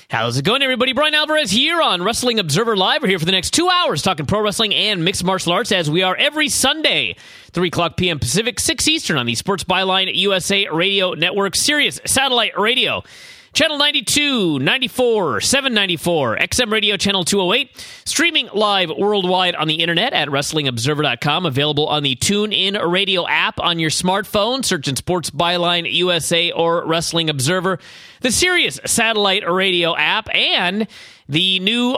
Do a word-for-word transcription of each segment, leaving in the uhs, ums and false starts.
How's it going, everybody? Brian Alvarez here on Wrestling Observer Live. We're here for the next two hours talking pro wrestling and mixed martial arts, as we are every Sunday, three o'clock p.m. Pacific, six Eastern on the Sports Byline U S A Radio Network, Sirius Satellite Radio, Channel ninety-two, ninety-four, seven ninety-four, X M Radio Channel two oh eight, streaming live worldwide on the internet at wrestling observer dot com, available on the TuneIn Radio app on your smartphone, searching Sports Byline U S A or Wrestling Observer, the Sirius Satellite Radio app, and the new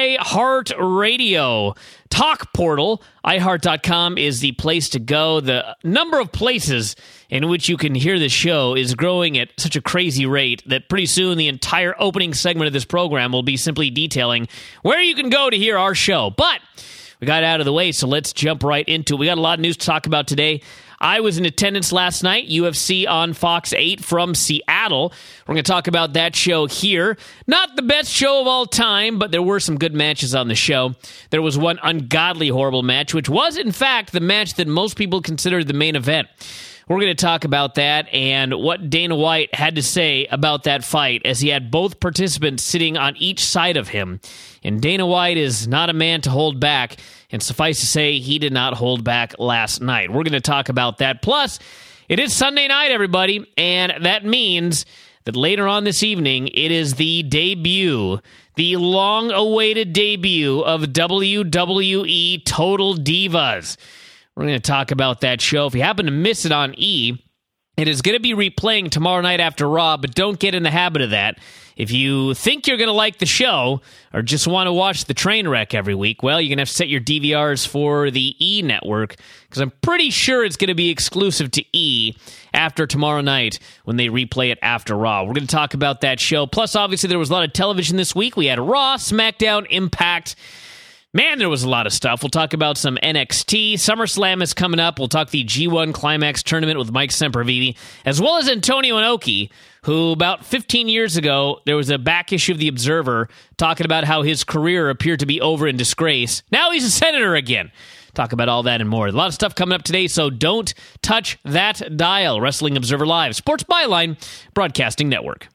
iHeartRadio talk portal. i heart dot com is the place to go. The number of places in which you can hear the show is growing at such a crazy rate that pretty soon the entire opening segment of this program will be simply detailing where you can go to hear our show. But we got it out of the way, so let's jump right into it. We got a lot of news to talk about today. I was in attendance last night, U F C on Fox eight from Seattle. We're going to talk about that show here. Not the best show of all time, but there were some good matches on the show. There was one ungodly horrible match, which was, in fact, the match that most people considered the main event. We're going to talk about that and what Dana White had to say about that fight, as he had both participants sitting on each side of him. And Dana White is not a man to hold back, and suffice to say, he did not hold back last night. We're going to talk about that. Plus, it is Sunday night, everybody, and that means that later on this evening, it is the debut, the long-awaited debut of W W E Total Divas. We're going to talk about that show. If you happen to miss it on E, it is going to be replaying tomorrow night after Raw, but don't get in the habit of that. If you think you're going to like the show or just want to watch the train wreck every week, well, you're going to have to set your D V Rs for the E network, because I'm pretty sure it's going to be exclusive to E after tomorrow night when they replay it after Raw. We're going to talk about that show. Plus, obviously, there was a lot of television this week. We had Raw, SmackDown, Impact. Man, there was a lot of stuff. We'll talk about some N X T. SummerSlam is coming up. We'll talk the G one Climax Tournament with Mike Sempervive, as well as Antonio Inoki, who about fifteen years ago, there was a back issue of The Observer talking about how his career appeared to be over in disgrace. Now he's a senator again. Talk about all that and more. A lot of stuff coming up today, so don't touch that dial. Wrestling Observer Live, Sports Byline Broadcasting Network.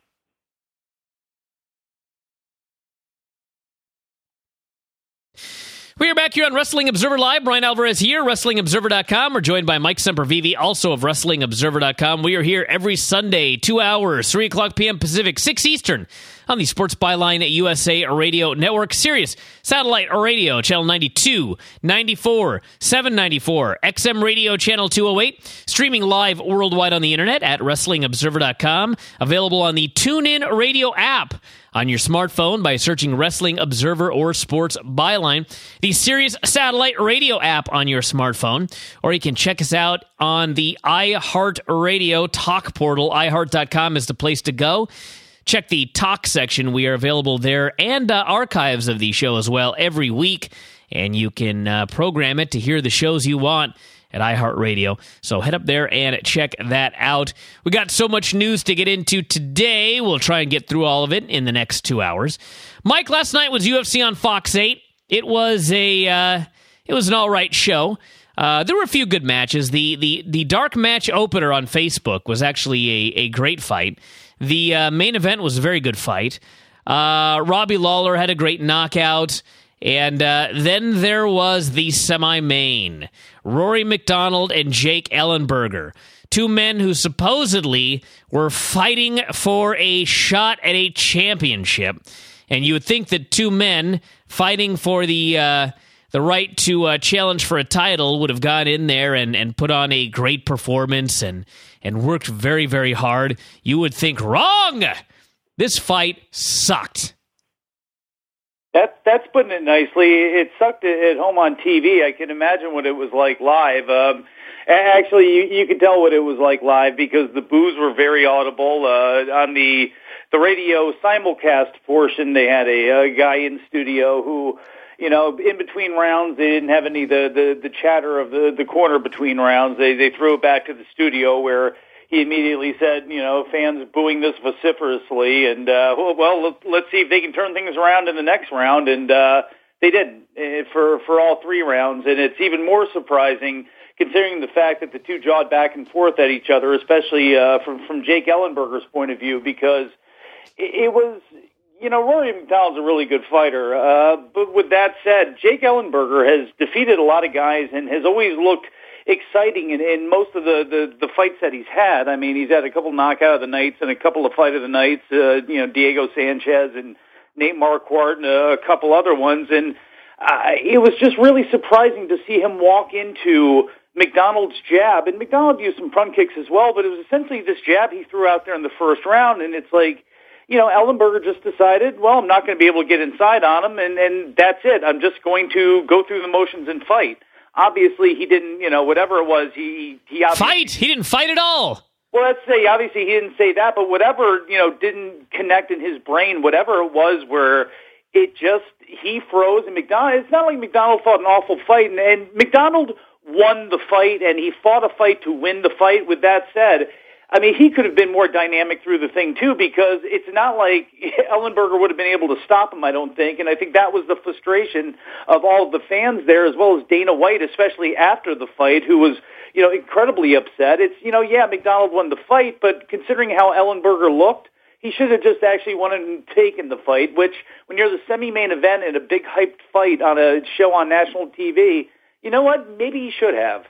We are back here on Wrestling Observer Live. Brian Alvarez here, wrestling observer dot com. We're joined by Mike Sempervive, also of wrestling observer dot com. We are here every Sunday, two hours, three o'clock p.m. Pacific, six Eastern, on the Sports Byline U S A Radio Network, Sirius Satellite Radio, Channel ninety-two, ninety-four, seven ninety-four, X M Radio Channel two oh eight, streaming live worldwide on the internet at wrestling observer dot com, available on the TuneIn Radio app on your smartphone by searching Wrestling Observer or Sports Byline, the Sirius Satellite Radio app on your smartphone, or you can check us out on the iHeartRadio talk portal. i heart dot com is the place to go. Check the talk section. We are available there, and uh, archives of the show as well every week, and you can uh, program it to hear the shows you want at iHeartRadio. So head up there and check that out. We got so much news to get into today. We'll try and get through all of it in the next two hours. Mike, last night was U F C on Fox eight. It was a uh, it was an all right show. Uh, there were a few good matches. The the the dark match opener on Facebook was actually a, a great fight. The uh, main event was a very good fight. Uh, Robbie Lawler had a great knockout. And uh, then there was the semi-main. Rory McDonald and Jake Ellenberger. Two men who supposedly were fighting for a shot at a championship. And you would think that two men fighting for the uh, the right to uh, challenge for a title would have gone in there and, and put on a great performance and, and worked very, very hard. You would think, wrong! This fight sucked. That's that's putting it nicely. It sucked at home on T V. I can imagine what it was like live. Um, actually, you, you could tell what it was like live because the boos were very audible. Uh, on the the radio simulcast portion, they had a, a guy in studio who, you know, in between rounds, they didn't have any the the, the chatter of the, the corner between rounds. They they threw it back to the studio where he immediately said, you know, fans booing this vociferously, and, uh, well, let's see if they can turn things around in the next round, and uh, they did for, for all three rounds, and it's even more surprising considering the fact that the two jawed back and forth at each other, especially uh, from, from Jake Ellenberger's point of view, because it, it was You know, Rory McDonald's a really good fighter. Uh, but with that said, Jake Ellenberger has defeated a lot of guys and has always looked exciting in, in most of the, the, the fights that he's had. I mean, he's had a couple knockout of the nights and a couple of fight of the nights, uh, you know, Diego Sanchez and Nate Marquardt and a couple other ones. And uh, it was just really surprising to see him walk into McDonald's jab. And McDonald used some front kicks as well, but it was essentially this jab he threw out there in the first round. And it's like, you know, Ellenberger just decided, well, I'm not going to be able to get inside on him, and, and that's it. I'm just going to go through the motions and fight. Obviously, he didn't, you know, whatever it was, he... he fight? He didn't fight at all. Well, let's say, obviously, he didn't say that, but whatever, you know, didn't connect in his brain, whatever it was where it just, he froze, and McDonald, it's not like McDonald fought an awful fight, and, and McDonald won the fight, and he fought a fight to win the fight. With that said, I mean, he could have been more dynamic through the thing, too, because it's not like Ellenberger would have been able to stop him, I don't think. And I think that was the frustration of all of the fans there, as well as Dana White, especially after the fight, who was, you know, incredibly upset. It's, you know, yeah, McDonald won the fight, but considering how Ellenberger looked, he should have just actually won and taken the fight, which, when you're the semi-main event in a big hyped fight on a show on national T V, you know what? Maybe he should have.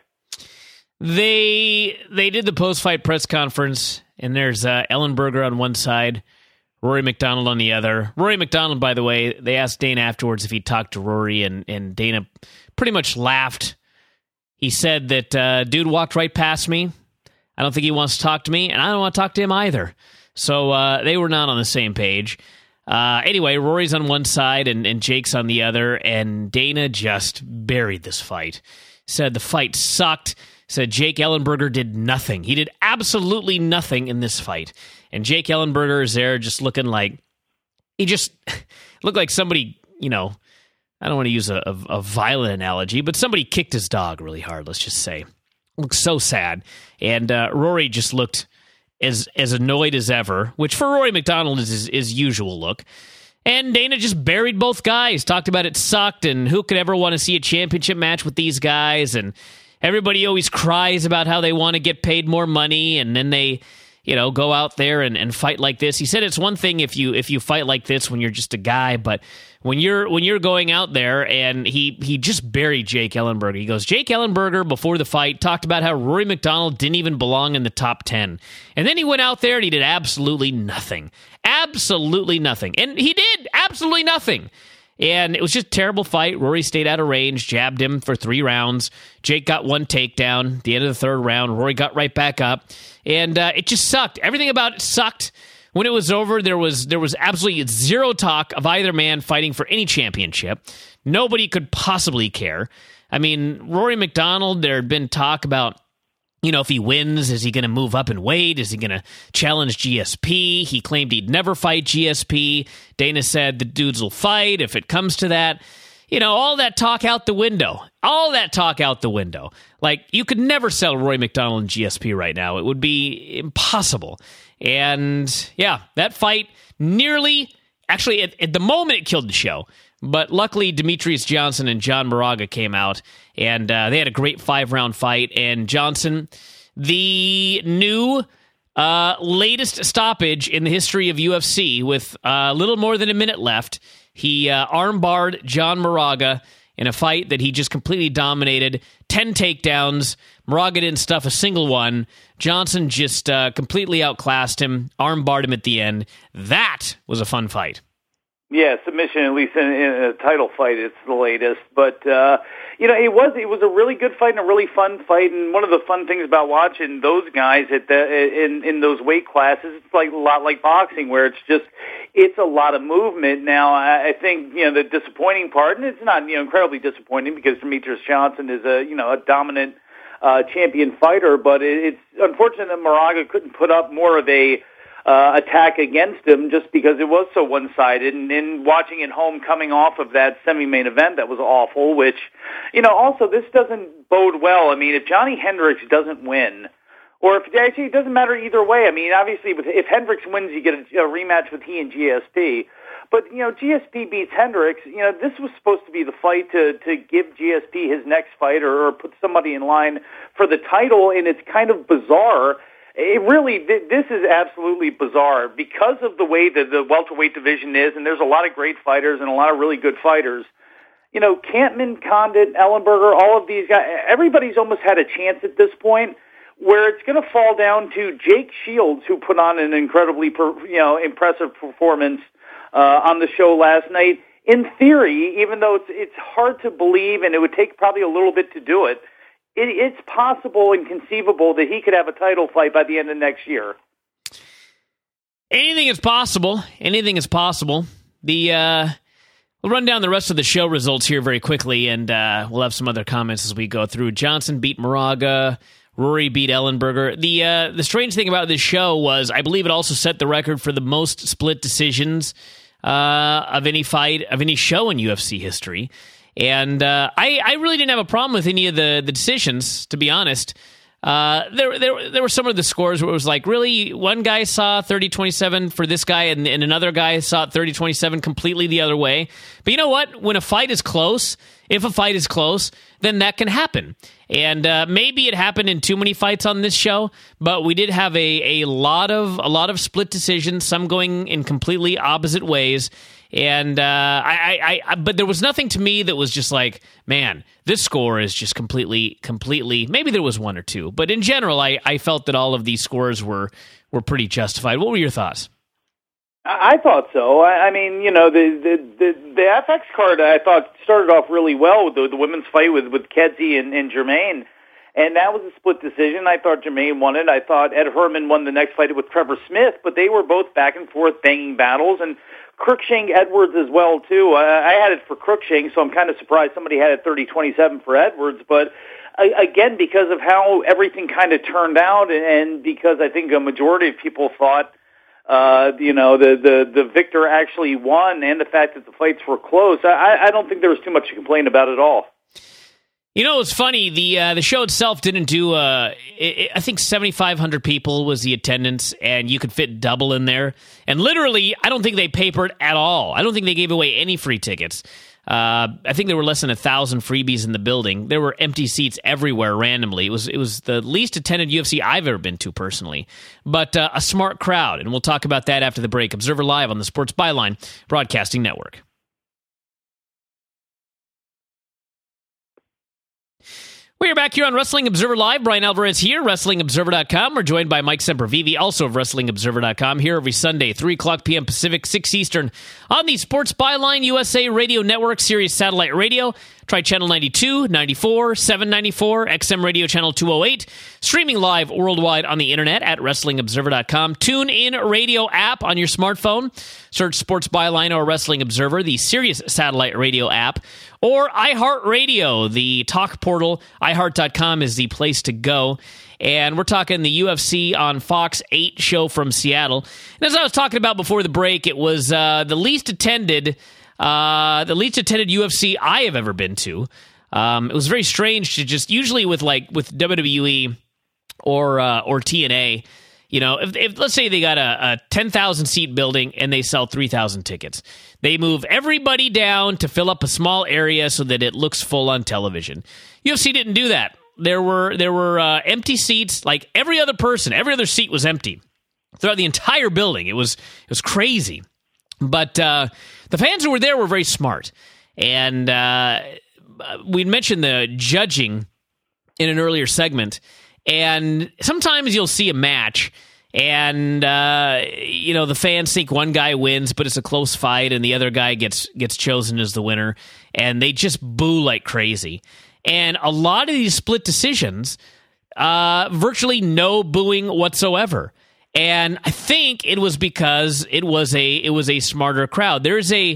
They they did the post-fight press conference, and there's uh, Ellenberger on one side, Rory McDonald on the other. Rory McDonald, by the way, they asked Dana afterwards if he talked to Rory, and, and Dana pretty much laughed. He said that, uh, dude walked right past me. I don't think he wants to talk to me, and I don't want to talk to him either. So uh, they were not on the same page. Uh, anyway, Rory's on one side, and, and Jake's on the other, and Dana just buried this fight. Said the fight sucked. Said Jake Ellenberger did nothing. He did absolutely nothing in this fight. And Jake Ellenberger is there just looking like, he just looked like somebody, you know, I don't want to use a, a, a violent analogy, but somebody kicked his dog really hard, let's just say. Looked so sad. And uh, Rory just looked as as annoyed as ever, which for Rory McDonald is his, his usual look. And Dana just buried both guys, talked about it sucked, and who could ever want to see a championship match with these guys, and everybody always cries about how they want to get paid more money, and then they, you know, go out there and, and fight like this. He said it's one thing if you if you fight like this when you're just a guy, but when you're when you're going out there, and he he just buried Jake Ellenberger. He goes, Jake Ellenberger, before the fight, talked about how Rory McDonald didn't even belong in the top ten. And then he went out there and he did absolutely nothing. Absolutely nothing. And he did absolutely nothing. And it was just a terrible fight. Rory stayed out of range, jabbed him for three rounds. Jake got one takedown. At the end of the third round, Rory got right back up. And uh, it just sucked. Everything about it sucked. When it was over, there was there was absolutely zero talk of either man fighting for any championship. Nobody could possibly care. I mean, Rory McDonald, there had been talk about, you know, if he wins, is he going to move up in weight? Is he going to challenge G S P? He claimed he'd never fight G S P. Dana said the dudes will fight if it comes to that. You know, all that talk out the window. All that talk out the window. Like, you could never sell Rory McDonald in G S P right now. It would be impossible. And, yeah, that fight nearly, actually, at, at the moment, it killed the show. But luckily, Demetrius Johnson and John Moraga came out, and uh, they had a great five-round fight. And Johnson, the new uh, latest stoppage in the history of U F C, with a uh, little more than a minute left, he uh, armbarred John Moraga in a fight that he just completely dominated. Ten takedowns. Moraga didn't stuff a single one. Johnson just uh, completely outclassed him, armbarred him at the end. That was a fun fight. Yeah, submission, at least in, in a title fight, it's the latest. But, uh, you know, it was it was a really good fight and a really fun fight. And one of the fun things about watching those guys at the, in, in those weight classes, it's like a lot like boxing, where it's just, it's a lot of movement. Now, I, I think, you know, the disappointing part, and it's not, you know, incredibly disappointing because Demetrius Johnson is a, you know, a dominant uh, champion fighter, but it, it's unfortunate that Moraga couldn't put up more of a Uh, attack against him just because it was so one-sided. And in watching it home coming off of that semi-main event that was awful, which, you know, also this doesn't bode well. I mean, if Johnny Hendricks doesn't win, or if actually it doesn't matter either way. I mean, obviously, with, if Hendricks wins, you get a, a rematch with he and G S P. But, you know, G S P beats Hendricks. You know, this was supposed to be the fight to, to give G S P his next fight, or, or put somebody in line for the title, and it's kind of bizarre It really, this is absolutely bizarre because of the way that the welterweight division is, and there's a lot of great fighters and a lot of really good fighters. You know, Kampmann, Condit, Ellenberger, all of these guys, everybody's almost had a chance at this point, where it's going to fall down to Jake Shields, who put on an incredibly, you know, impressive performance uh, on the show last night. In theory, even though it's it's hard to believe, and it would take probably a little bit to do it, it it's possible and conceivable that he could have a title fight by the end of next year. Anything is possible. Anything is possible. The uh, we'll run down the rest of the show results here very quickly, and uh, we'll have some other comments as we go through. Johnson beat Moraga. Rory beat Ellenberger. The uh, the strange thing about this show was, I believe it also set the record for the most split decisions uh, of any fight, of any show in U F C history. And uh, I, I really didn't have a problem with any of the, the decisions, to be honest. Uh, there, there, there were some of the scores where it was like, really, one guy saw thirty twenty-seven for this guy, and, and another guy saw thirty twenty-seven completely the other way. But you know what? When a fight is close, if a fight is close, then that can happen. And uh, maybe it happened in too many fights on this show, but we did have a, a lot of a lot of split decisions, some going in completely opposite ways. And uh, I, I, I, but there was nothing to me that was just like, man, this score is just completely, completely. Maybe there was one or two, but in general, I, I felt that all of these scores were were pretty justified. What were your thoughts? I thought so. I, I mean, you know, the, the the the F X card I thought started off really well with the, the women's fight with with Kedzie and, and Germaine, and that was a split decision. I thought Germaine won it. I thought Ed Herman won the next fight with Trevor Smith, but they were both back and forth banging battles, and Cruikshank Edwards as well too. I, I had it for Cruikshank, so I'm kind of surprised somebody had it thirty twenty-seven for Edwards, but I, again, because of how everything kind of turned out, and because I think a majority of people thought, uh, you know, the, the, the victor actually won, and the fact that the fights were close, I, I don't think there was too much to complain about at all. You know, it's funny. The uh, the show itself didn't do. Uh, it, it, I think seventy-five hundred people was the attendance, and you could fit double in there. And literally, I don't think they papered at all. I don't think they gave away any free tickets. Uh, I think there were less than a thousand freebies in the building. There were empty seats everywhere randomly. It was it was the least attended U F C I've ever been to personally, but uh, a smart crowd. And we'll talk about that after the break. Observer Live on the Sports Byline Broadcasting Network. We are back here on Wrestling Observer Live. Brian Alvarez here, Wrestling Observer dot com. We're joined by Mike Sempervive, also of Wrestling Observer dot com, here every Sunday, three o'clock p.m. Pacific, six Eastern, on the Sports Byline U S A Radio Network, Sirius Satellite Radio. Try Channel ninety-two, ninety-four, seven ninety-four, X M Radio Channel two oh eight. Streaming live worldwide on the internet at Wrestling Observer dot com. Tune in radio app on your smartphone. Search Sports Byline or Wrestling Observer, the Sirius Satellite Radio app. Or iHeartRadio, the talk portal. i heart dot com is the place to go. And we're talking the U F C on Fox eight show from Seattle. And as I was talking about before the break, it was uh, the least attended uh, the least attended U F C I have ever been to. Um, it was very strange to just, usually with like with W W E or uh, or T N A, you know, if, if let's say they got a, a ten thousand seat building and they sell three thousand tickets. They move everybody down to fill up a small area so that it looks full on television. U F C didn't do that. There were there were uh, empty seats. Like every other person, every other seat was empty throughout the entire building. It was it was crazy. But uh, the fans who were there were very smart. And uh, we mentioned the judging in an earlier segment. And sometimes you'll see a match, and uh, you know the fans think one guy wins, but it's a close fight, and the other guy gets gets chosen as the winner, and they just boo like crazy. And a lot of these split decisions, uh, virtually no booing whatsoever. And I think it was because it was a it was a smarter crowd. There's a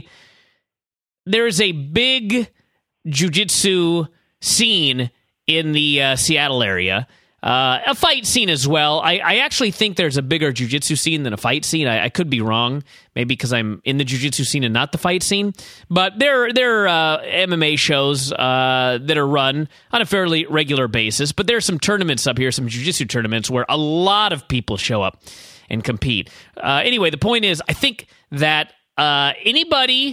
there's a big jiu-jitsu scene in the uh, Seattle area. Uh, a fight scene as well. I, I actually think there's a bigger jiu-jitsu scene than a fight scene. I, I could be wrong, maybe because I'm in the jiu-jitsu scene and not the fight scene. But there, there are uh, M M A shows uh, that are run on a fairly regular basis. But there are some tournaments up here, some jiu-jitsu tournaments, where a lot of people show up and compete. Uh, anyway, the point is, I think that uh, anybody...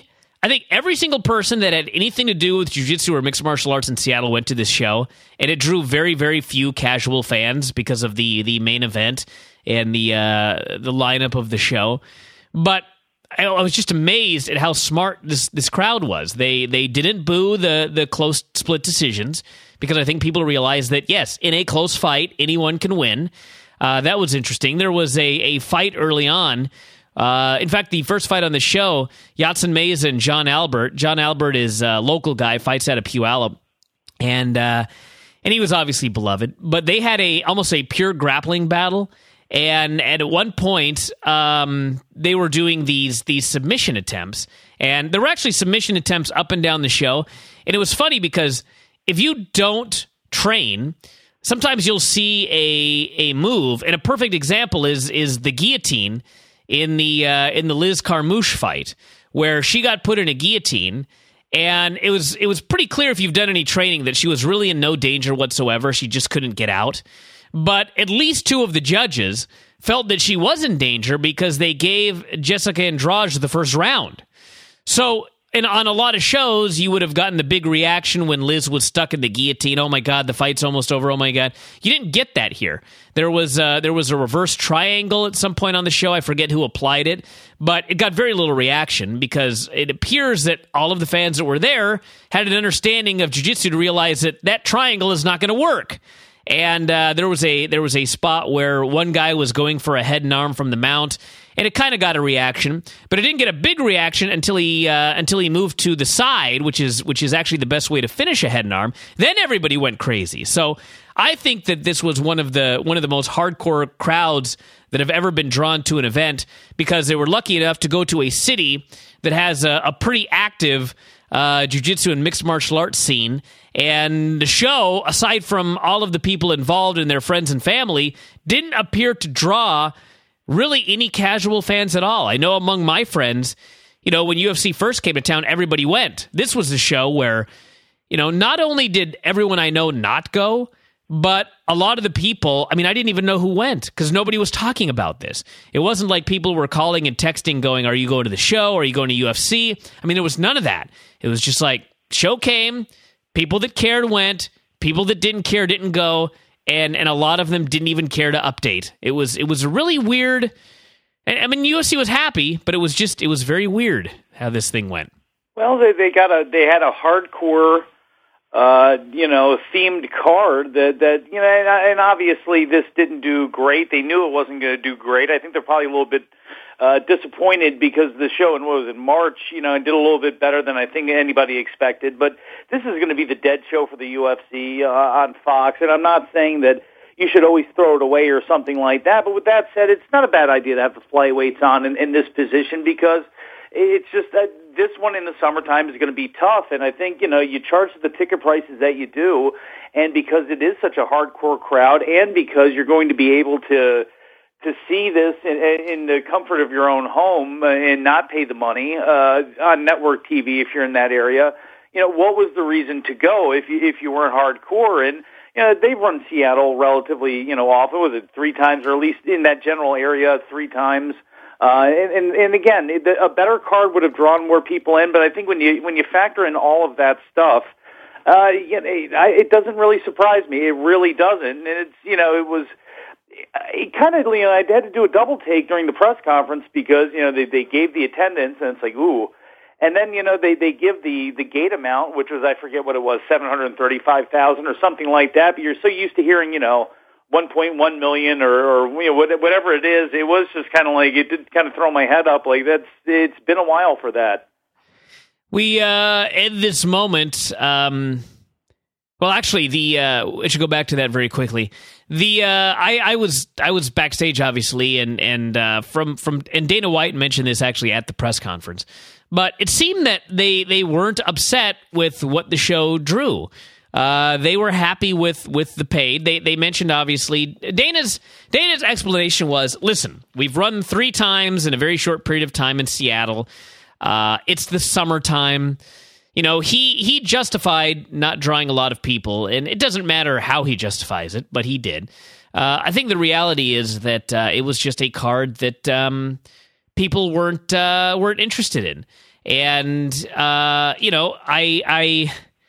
I think every single person that had anything to do with jiu-jitsu or mixed martial arts in Seattle went to this show, and it drew very, very few casual fans because of the the main event and the uh, the lineup of the show. But I, I was just amazed at how smart this this crowd was. They they didn't boo the the close split decisions because I think people realized that, yes, in a close fight, anyone can win. Uh, that was interesting. There was a, a fight early on. Uh, in fact, the first fight on the show, Yatsen Meza and John Albert. John Albert is a local guy, fights out of Puyallup, and uh, and he was obviously beloved. But they had a almost a pure grappling battle, and, and at one point, um, they were doing these these submission attempts, and there were actually submission attempts up and down the show. And it was funny because if you don't train, sometimes you'll see a a move, and a perfect example is is the guillotine in the uh, in the Liz Carmouche fight, where she got put in a guillotine, and it was it was pretty clear if you've done any training that she was really in no danger whatsoever. She just couldn't get out. But at least two of the judges felt that she was in danger because they gave Jessica Andrade the first round. So, and on a lot of shows, you would have gotten the big reaction when Liz was stuck in the guillotine. Oh my God, the fight's almost over. Oh my God. You didn't get that here. There was uh, there was a reverse triangle at some point on the show. I forget who applied it, but it got very little reaction because it appears that all of the fans that were there had an understanding of jiu-jitsu to realize that that triangle is not going to work. And uh, there was a there was a spot where one guy was going for a head and arm from the mount, and it kind of got a reaction, but it didn't get a big reaction until he uh, until he moved to the side, which is which is actually the best way to finish a head and arm. Then everybody went crazy. So I think that this was one of the one of the most hardcore crowds that have ever been drawn to an event because they were lucky enough to go to a city that has a, a pretty active uh, jiu-jitsu and mixed martial arts scene. And the show, aside from all of the people involved and their friends and family, didn't appear to draw really any casual fans at all. I know among my friends, you know, when U F C first came to town, everybody went. This was a show where, you know, not only did everyone I know not go, but a lot of the people, I mean, I didn't even know who went because nobody was talking about this. It wasn't like people were calling and texting going, are you going to the show? Are you going to U F C? I mean, there was none of that. It was just like, show came, people that cared went, people that didn't care didn't go, and and a lot of them didn't even care to update. It was it was really weird. I mean, U F C was happy, but it was just it was very weird how this thing went. Well, they they got a they had a hardcore, uh, you know, themed card that that you know, and, and obviously this didn't do great. They knew it wasn't going to do great. I think they're probably a little bit uh, disappointed because the show in what was it March, you know, did a little bit better than I think anybody expected. But this is going to be the dead show for the U F C uh, on Fox, and I'm not saying that you should always throw it away or something like that. But with that said, it's not a bad idea to have the flyweights on in, in this position because it's just that this one in the summertime is going to be tough. And I think, you know, you charge the ticket prices that you do, and because it is such a hardcore crowd and because you're going to be able to to see this in, in the comfort of your own home and not pay the money uh, on network T V if you're in that area, you know, what was the reason to go if you, if you weren't hardcore? And you know, they run Seattle relatively, you know, often. Was it three times, or at least in that general area, three times? Uh, and, and, and again, a better card would have drawn more people in. But I think when you when you factor in all of that stuff, uh, you know, it doesn't really surprise me. It really doesn't. And it's, you know, it was it kind of, you know, I had to do a double take during the press conference because, you know, they they gave the attendance, and it's like, ooh. And then, you know, they, they give the, the gate amount, which was, I forget what it was, seven hundred thirty-five thousand or something like that. But you're so used to hearing, you know, one point one million or, or you know, whatever it is. It was just kind of like, it did kind of throw my head up. Like, that's, it's been a while for that. We, uh, at this moment, um, well, actually, the, uh, I should go back to that very quickly. The, uh, I, I was, I was backstage, obviously, and, and, uh, from, from, and Dana White mentioned this actually at the press conference. But it seemed that they, they weren't upset with what the show drew. Uh, they were happy with, with the paid. They they mentioned, obviously, Dana's Dana's explanation was, listen, we've run three times in a very short period of time in Seattle. Uh, it's the summertime. You know, he, he justified not drawing a lot of people, and it doesn't matter how he justifies it, but he did. Uh, I think the reality is that uh, it was just a card that um, people weren't uh, weren't interested in. And, uh, you know, I, I,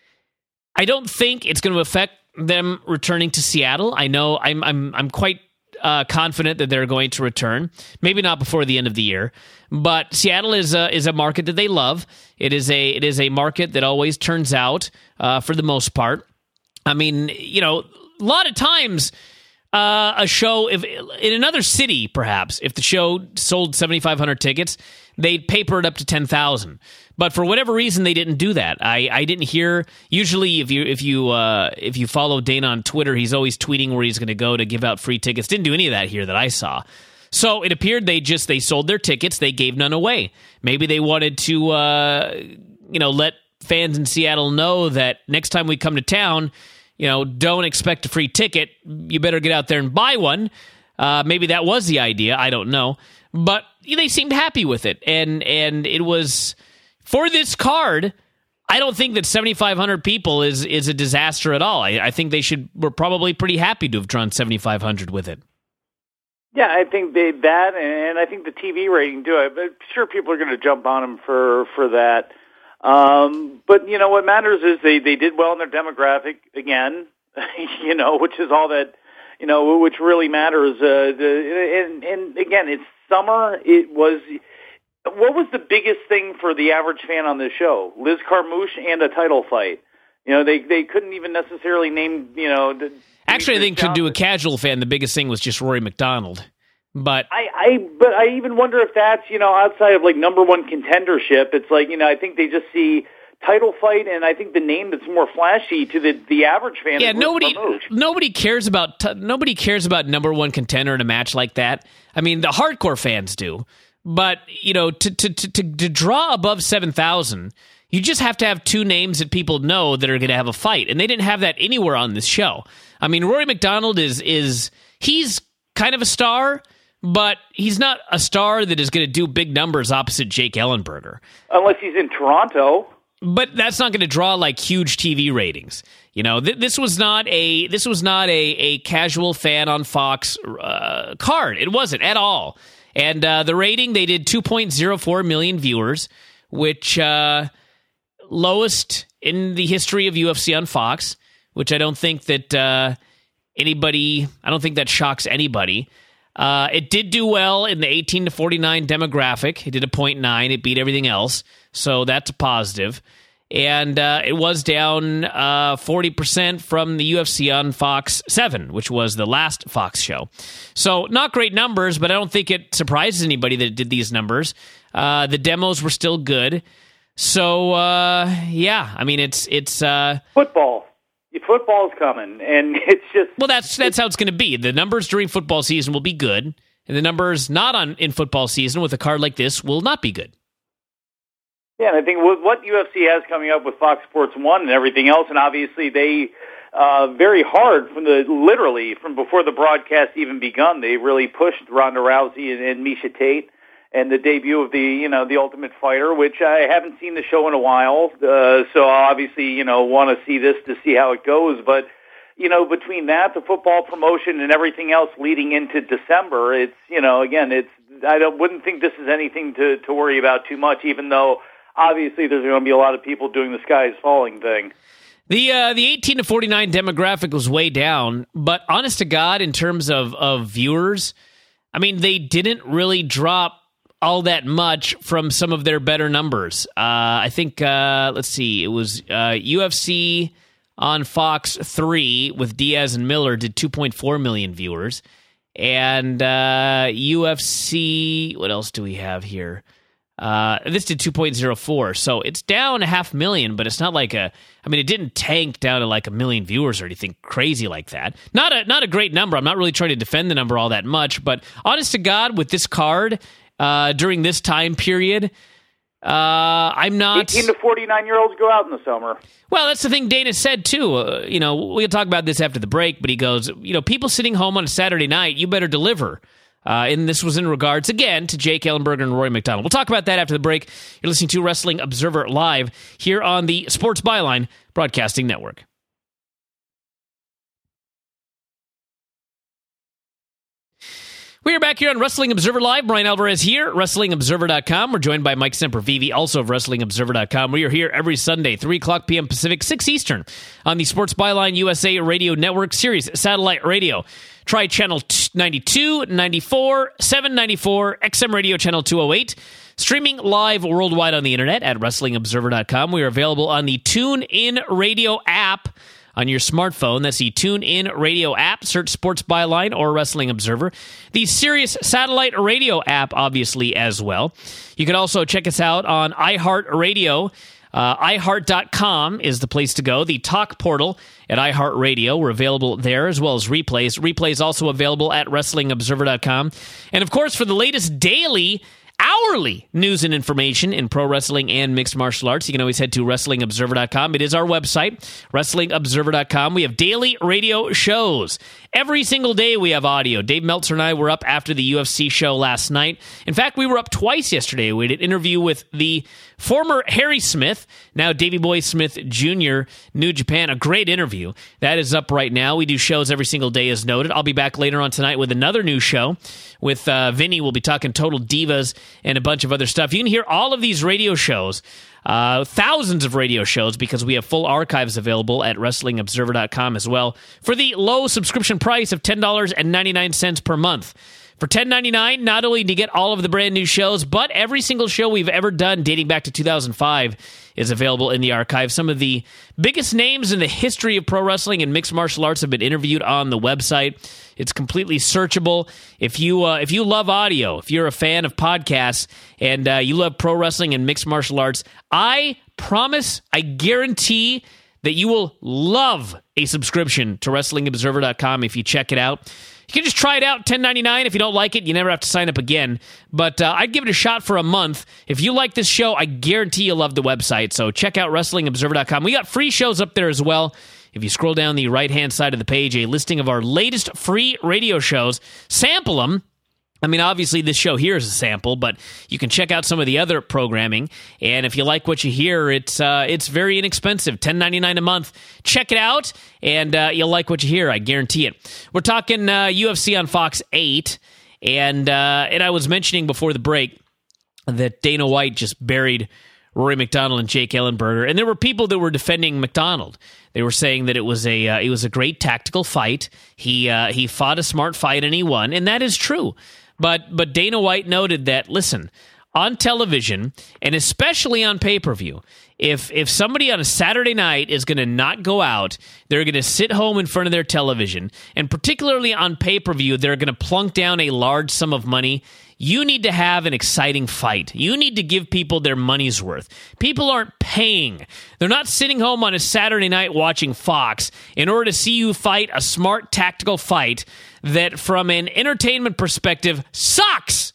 I don't think it's going to affect them returning to Seattle. I know I'm, I'm, I'm quite uh, confident that they're going to return. Maybe not before the end of the year, but Seattle is a, is a market that they love. It is a, it is a market that always turns out uh, for the most part. I mean, you know, a lot of times uh, a show, if in another city, perhaps, if the show sold seventy-five hundred tickets, they'd paper it up to ten thousand. But for whatever reason, they didn't do that. I, I didn't hear. Usually, if you if you uh, if you follow Dana on Twitter, he's always tweeting where he's going to go to give out free tickets. Didn't do any of that here that I saw. So it appeared they just they sold their tickets. They gave none away. Maybe they wanted to uh, you know let fans in Seattle know that next time we come to town, you know, don't expect a free ticket. You better get out there and buy one. Uh, maybe that was the idea. I don't know, but they seemed happy with it, and and it was. For this card, I don't think that seventy-five hundred people is is a disaster at all. I, I think they should. We're probably pretty happy to have drawn seventy-five hundred with it. Yeah, I think they, that, and I think the T V rating too. I'm sure people are going to jump on them for for that. Um, but you know what matters is they they did well in their demographic again. You know, which is all that you know, which really matters. Uh, the, and and again, it's summer. It was. What was the biggest thing for the average fan on this show? Liz Carmouche and a title fight. You know, they they couldn't even necessarily name, you know... The, Actually, I think to do a casual fan, the biggest thing was just Rory McDonald. But I, I but I even wonder if that's, you know, outside of, like, number one contendership. It's like, you know, I think they just see title fight, and I think the name that's more flashy to the, the average fan yeah, is nobody Carmouche. nobody cares about t- nobody cares about number one contender in a match like that. I mean, the hardcore fans do. But, you know, to to to, to draw above seven thousand, you just have to have two names that people know that are going to have a fight. And they didn't have that anywhere on this show. I mean, Rory McDonald is, is he's kind of a star, but he's not a star that is going to do big numbers opposite Jake Ellenberger. Unless he's in Toronto. But that's not going to draw, like, huge T V ratings. You know, th- this was not a this was not a, a casual fan on Fox uh, card. It wasn't at all. And uh, the rating, they did two point oh four million viewers, which uh, lowest in the history of U F C on Fox, which I don't think that uh, anybody, I don't think that shocks anybody. Uh, it did do well in the eighteen to forty-nine demographic. It did a point nine. It beat everything else. So that's a positive. And uh, it was down uh, forty percent from the U F C on Fox seven, which was the last Fox show. So not great numbers, but I don't think it surprises anybody that it did these numbers. Uh, the demos were still good. So, uh, yeah, I mean, it's... it's uh, Football. Football's coming, and it's just... Well, that's that's how it's going to be. The numbers during football season will be good, and the numbers not on in football season with a card like this will not be good. Yeah, and I think what U F C has coming up with Fox Sports one and everything else, and obviously they uh, very hard from the literally from before the broadcast even begun, they really pushed Ronda Rousey and, and Miesha Tate and the debut of the you know the Ultimate Fighter, which I haven't seen the show in a while, uh, so I obviously you know want to see this to see how it goes, but. You know, between that, the football promotion, and everything else leading into December, it's you know, again, it's I don't wouldn't think this is anything to to worry about too much, even though. Obviously, there's going to be a lot of people doing the sky is falling thing. The uh, the eighteen to forty-nine demographic was way down, but honest to God, in terms of, of viewers, I mean, they didn't really drop all that much from some of their better numbers. Uh, I think, uh, let's see, it was uh, U F C on Fox three with Diaz and Miller did two point four million viewers. And uh, U F C, what else do we have here? Uh, this did two point oh four, so it's down a half million, but it's not like a, I mean, it didn't tank down to like a million viewers or anything crazy like that. Not a, not a great number. I'm not really trying to defend the number all that much, but honest to God, with this card, uh, during this time period, uh, I'm not... eighteen to forty-nine-year-olds go out in the summer. Well, that's the thing Dana said, too. Uh, you know, we'll talk about this after the break, but he goes, you know, people sitting home on a Saturday night, you better deliver. Uh, and this was in regards, again, to Jake Ellenberger and Rory McDonald. We'll talk about that after the break. You're listening to Wrestling Observer Live here on the Sports Byline Broadcasting Network. We are back here on Wrestling Observer Live. Brian Alvarez here, Wrestling Observer dot com. We're joined by Mike Sempervive, also of Wrestling Observer dot com. We are here every Sunday, three o'clock p.m. Pacific, six Eastern, on the Sports Byline U S A Radio Network, Sirius Satellite Radio. Try Channel ninety-two, ninety-four, seven ninety-four, X M Radio Channel two oh eight. Streaming live worldwide on the internet at Wrestling Observer dot com. We are available on the TuneIn Radio app on your smartphone. That's the TuneIn Radio app. Search Sports Byline or Wrestling Observer. The Sirius Satellite Radio app, obviously, as well. You can also check us out on iHeartRadio. Uh, i heart dot com is the place to go. The Talk portal at iHeartRadio. We're available there, as well as replays. Replays also available at Wrestling Observer dot com. And, of course, for the latest daily hourly news and information in pro wrestling and mixed martial arts, you can always head to Wrestling Observer dot com. It is our website, Wrestling Observer dot com. We have daily radio shows. Every single day we have audio. Dave Meltzer and I were up after the U F C show last night. In fact, we were up twice yesterday. We did an interview with the former Harry Smith, now Davey Boy Smith Junior, New Japan. A great interview. That is up right now. We do shows every single day, as noted. I'll be back later on tonight with another new show with uh, Vinny. We'll be talking Total Divas and a bunch of other stuff. You can hear all of these radio shows, uh, thousands of radio shows, because we have full archives available at Wrestling Observer dot com as well, for the low subscription price of ten dollars and ninety-nine cents per month. For ten dollars and ninety-nine cents, not only do you get all of the brand new shows, but every single show we've ever done dating back to two thousand five is available in the archive. Some of the biggest names in the history of pro wrestling and mixed martial arts have been interviewed on the website. It's completely searchable. If you uh, if you love audio, if you're a fan of podcasts, and uh, you love pro wrestling and mixed martial arts, I promise, I guarantee that you will love a subscription to Wrestling Observer dot com if you check it out. You can just try it out, ten dollars and ninety-nine cents. If you don't like it, you never have to sign up again. But uh, I'd give it a shot for a month. If you like this show, I guarantee you'll love the website. So check out Wrestling Observer dot com. We got free shows up there as well. If you scroll down the right-hand side of the page, a listing of our latest free radio shows. Sample them. I mean, obviously, this show here is a sample, but you can check out some of the other programming. And if you like what you hear, it's uh, it's very inexpensive, ten dollars and ninety-nine cents a month. Check it out, and uh, you'll like what you hear. I guarantee it. We're talking uh, U F C on Fox eight, and uh, and I was mentioning before the break that Dana White just buried Rory McDonald and Jake Ellenberger, and there were people that were defending McDonald. They were saying that it was a uh, it was a great tactical fight. He uh, he fought a smart fight and he won, and that is true. But but Dana White noted that, listen, on television, and especially on pay-per-view, if if somebody on a Saturday night is going to not go out, they're going to sit home in front of their television, and particularly on pay-per-view, they're going to plunk down a large sum of money. You need to have an exciting fight. You need to give people their money's worth. People aren't paying. They're not sitting home on a Saturday night watching Fox in order to see you fight a smart tactical fight that, from an entertainment perspective, sucks.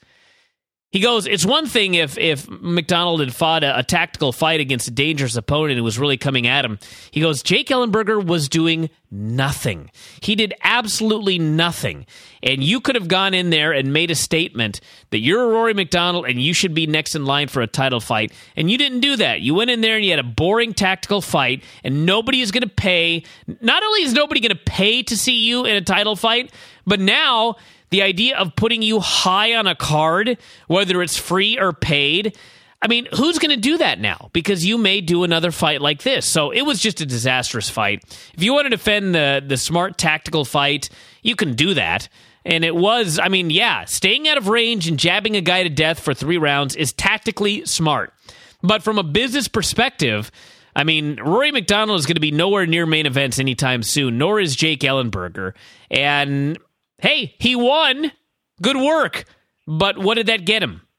He goes, it's one thing if if McDonald had fought a, a tactical fight against a dangerous opponent and was really coming at him. He goes, Jake Ellenberger was doing nothing. He did absolutely nothing. And you could have gone in there and made a statement that you're a Rory McDonald and you should be next in line for a title fight. And you didn't do that. You went in there and you had a boring tactical fight, and nobody is going to pay. Not only is nobody going to pay to see you in a title fight, but now the idea of putting you high on a card, whether it's free or paid, I mean, who's going to do that now? Because you may do another fight like this. So it was just a disastrous fight. If you want to defend the, the smart tactical fight, you can do that. And it was, I mean, yeah, staying out of range and jabbing a guy to death for three rounds is tactically smart. But from a business perspective, I mean, Rory McDonald is going to be nowhere near main events anytime soon, nor is Jake Ellenberger. And hey, he won. Good work. But what did that get him?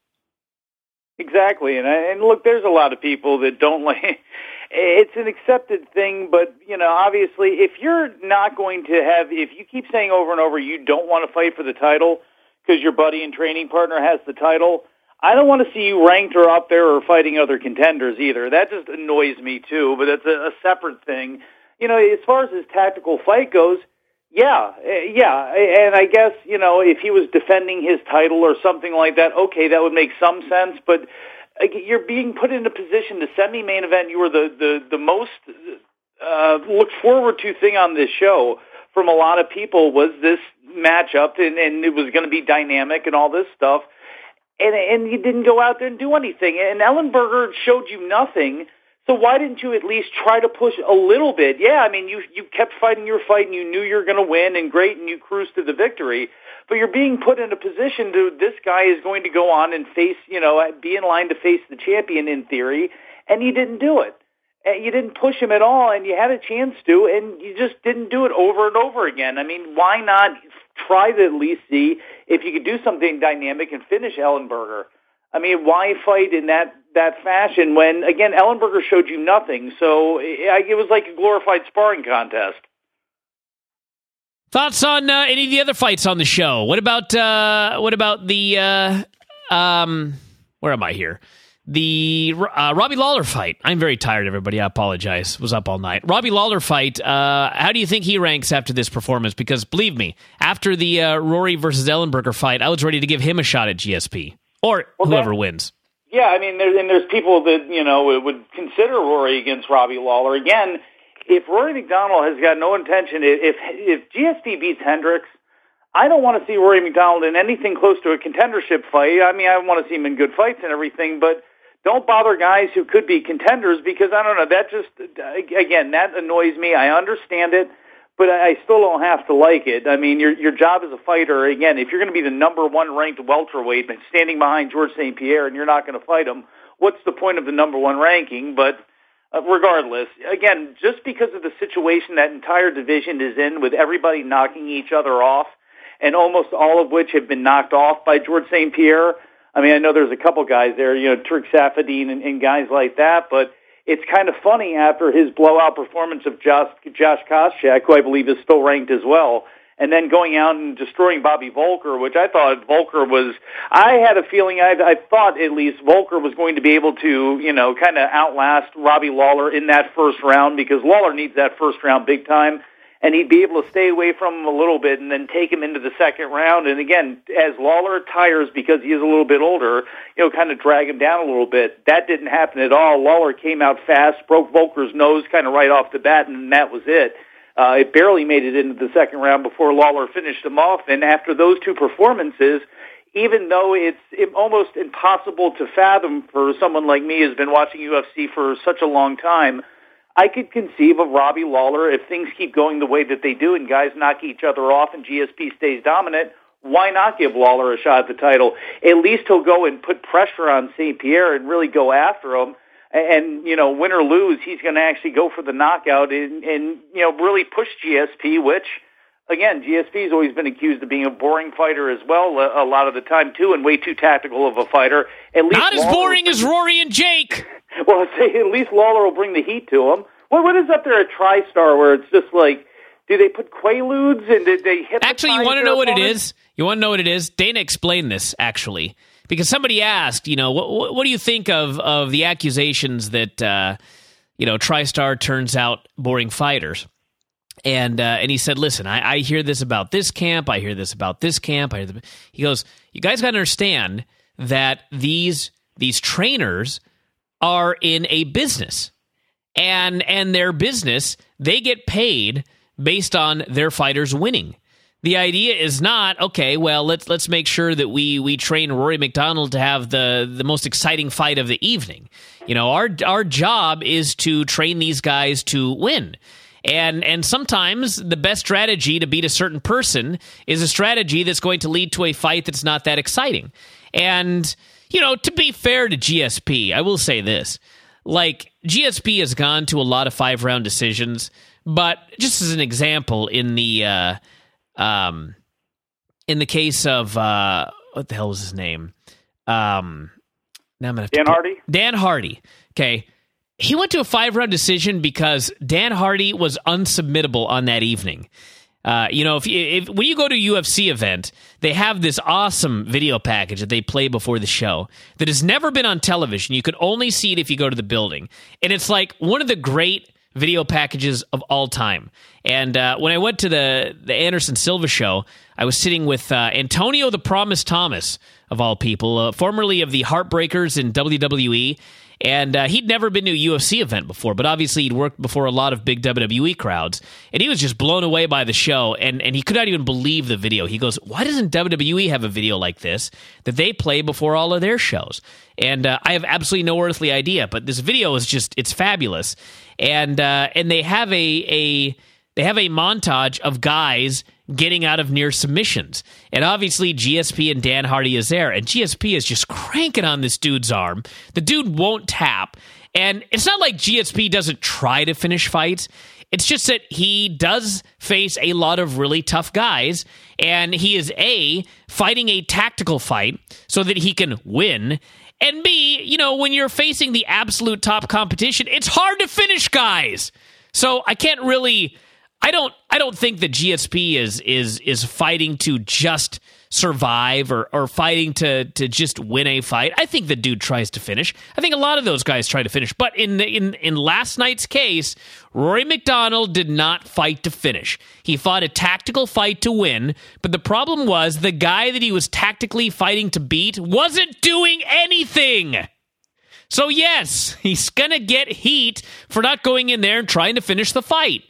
Exactly. And, and look, there's a lot of people that don't like it's an accepted thing, but, you know, obviously, if you're not going to have, if you keep saying over and over you don't want to fight for the title because your buddy and training partner has the title, I don't want to see you ranked or up there or fighting other contenders either. That just annoys me, too, but that's a, a separate thing. You know, as far as his tactical fight goes, yeah, yeah, and I guess, you know, if he was defending his title or something like that, okay, that would make some sense, but you're being put in a position to semi-main event. You were the, the, the most uh, looked forward to thing on this show from a lot of people was this matchup, and, and it was going to be dynamic and all this stuff. And, and you didn't go out there and do anything. And Ellenberger showed you nothing. So why didn't you at least try to push a little bit? Yeah, I mean, you you kept fighting your fight, and you knew you were going to win, and great, and you cruised to the victory. But you're being put in a position to, this guy is going to go on and face, you know, be in line to face the champion in theory, and you didn't do it. And you didn't push him at all, and you had a chance to, and you just didn't do it over and over again. I mean, why not try to at least see if you could do something dynamic and finish Ellenberger? I mean, why fight in that, that fashion when, again, Ellenberger showed you nothing? So it, it was like a glorified sparring contest. Thoughts on uh, any of the other fights on the show? What about uh, what about the uh, um, where am I here? The uh, Robbie Lawler fight. I'm very tired, everybody. I apologize. Was up all night. Robbie Lawler fight. Uh, how do you think he ranks after this performance? Because believe me, after the uh, Rory versus Ellenberger fight, I was ready to give him a shot at G S P or well, whoever that, wins. Yeah, I mean, there, and there's people that you know would consider Rory against Robbie Lawler again. If Rory McDonald has got no intention, if if G S P beats Hendricks, I don't want to see Rory McDonald in anything close to a contendership fight. I mean, I want to see him in good fights and everything, but don't bother guys who could be contenders because, I don't know, that just, again, that annoys me. I understand it, but I still don't have to like it. I mean, your your job as a fighter, again, if you're going to be the number one ranked welterweight and standing behind George Saint Pierre and you're not going to fight him, what's the point of the number one ranking? But uh, regardless, again, just because of the situation that entire division is in with everybody knocking each other off, and almost all of which have been knocked off by George Saint Pierre. I mean, I know there's a couple guys there, you know, Turk Safadine and, and guys like that, but it's kind of funny after his blowout performance of Josh, Josh Koscheck, who I believe is still ranked as well, and then going out and destroying Bobby Volker, which I thought Volker was, I had a feeling, I, I thought at least Volker was going to be able to, you know, kind of outlast Robbie Lawler in that first round because Lawler needs that first round big time. And he'd be able to stay away from him a little bit and then take him into the second round. And again, as Lawler tires because he is a little bit older, you know, kind of drag him down a little bit. That didn't happen at all. Lawler came out fast, broke Volker's nose kind of right off the bat, and that was it. Uh, it barely made it into the second round before Lawler finished him off. And after those two performances, even though it's almost impossible to fathom for someone like me who's been watching U F C for such a long time, I could conceive of Robbie Lawler, if things keep going the way that they do and guys knock each other off and G S P stays dominant, why not give Lawler a shot at the title? At least he'll go and put pressure on Saint Pierre and really go after him. And, you know, win or lose, he's going to actually go for the knockout and, and, you know, really push G S P, which, again, G S P's always been accused of being a boring fighter as well a, a lot of the time, too, and way too tactical of a fighter. At least Not as Lawler boring as Rory and Jake. Well, I'd say at least Lawler will bring the heat to him. What, what is up there at TriStar where it's just like, do they put Quaaludes and did they hypnotize? Actually, you want to know what it is? You want to know what it is? Dana explained this, actually. Because somebody asked, you know, what, what do you think of, of the accusations that, uh, you know, TriStar turns out boring fighters? And uh, and he said, listen, I, I hear this about this camp. I hear this about this camp. I hear the, he goes, you guys got to understand that these these trainers are in a business. And and their business, they get paid based on their fighters winning. The idea is not, okay, well, let's let's make sure that we we train Rory McDonald to have the, the most exciting fight of the evening. You know, our our job is to train these guys to win. And and sometimes the best strategy to beat a certain person is a strategy that's going to lead to a fight that's not that exciting. And, you know, to be fair to G S P, I will say this. Like, G S P has gone to a lot of five-round decisions, but just as an example, in the uh, um, in the case of, uh, what the hell was his name? Um, now I'm gonna have Dan to Hardy? Dan Hardy, okay. He went to a five-round decision because Dan Hardy was unsubmittable on that evening. Uh, you know, if, if when you go to a U F C event, they have this awesome video package that they play before the show that has never been on television. You could only see it if you go to the building. And it's like one of the great video packages of all time. And uh, when I went to the, the Anderson Silva show, I was sitting with uh, Antonio the Promise Thomas, of all people, uh, formerly of the Heartbreakers in W W E. And uh, he'd never been to a U F C event before, but obviously he'd worked before a lot of big W W E crowds. And he was just blown away by the show, and, and he could not even believe the video. He goes, why doesn't W W E have a video like this that they play before all of their shows? And uh, I have absolutely no earthly idea, but this video is just, it's fabulous. And uh, and they have a a they have a montage of guys getting out of near submissions. And obviously G S P and Dan Hardy is there, and G S P is just cranking on this dude's arm. The dude won't tap. And it's not like G S P doesn't try to finish fights. It's just that he does face a lot of really tough guys, and he is A, fighting a tactical fight so that he can win, and B, you know, when you're facing the absolute top competition, it's hard to finish guys. So I can't really, I don't, I don't think that G S P is is is fighting to just survive or or fighting to to just win a fight. I think the dude tries to finish. I think a lot of those guys try to finish. But in the, in in last night's case, Rory McDonald did not fight to finish. He fought a tactical fight to win, but the problem was the guy that he was tactically fighting to beat wasn't doing anything. So yes, he's gonna get heat for not going in there and trying to finish the fight.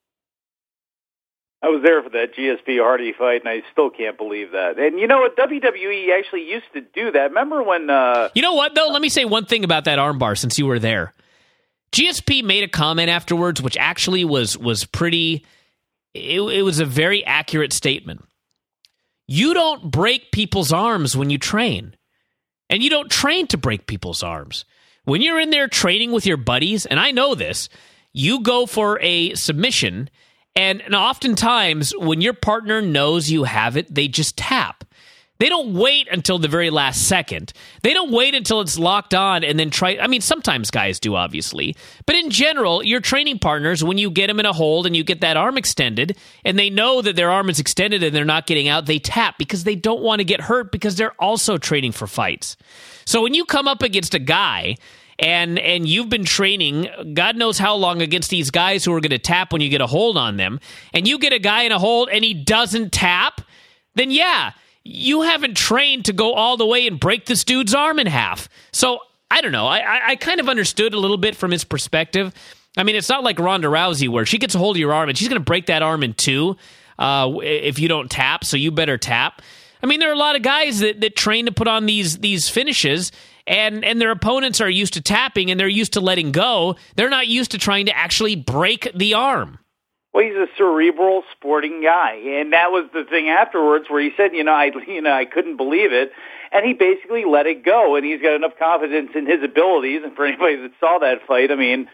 I was there for that G S P Hardy fight, and I still can't believe that. And you know what? W W E actually used to do that. Remember when... Uh... You know what, though? Let me say one thing about that armbar since you were there. G S P made a comment afterwards, which actually was was pretty... It, it was a very accurate statement. You don't break people's arms when you train. And you don't train to break people's arms. When you're in there training with your buddies, and I know this, you go for a submission... And, and oftentimes, when your partner knows you have it, they just tap. They don't wait until the very last second. They don't wait until it's locked on and then try... I mean, sometimes guys do, obviously. But in general, your training partners, when you get them in a hold and you get that arm extended, and they know that their arm is extended and they're not getting out, they tap because they don't want to get hurt because they're also training for fights. So when you come up against a guy... And and you've been training, God knows how long, against these guys who are going to tap when you get a hold on them, and you get a guy in a hold and he doesn't tap, then yeah, you haven't trained to go all the way and break this dude's arm in half. So, I don't know. I, I, I kind of understood a little bit from his perspective. I mean, it's not like Ronda Rousey where she gets a hold of your arm and she's going to break that arm in two uh, if you don't tap, so you better tap. I mean, there are a lot of guys that, that train to put on these these finishes, and, and their opponents are used to tapping, and they're used to letting go. They're not used to trying to actually break the arm. Well, he's a cerebral sporting guy, and that was the thing afterwards where he said, you know, I, you know, I couldn't believe it, and he basically let it go, and he's got enough confidence in his abilities, and for anybody that saw that fight, I mean,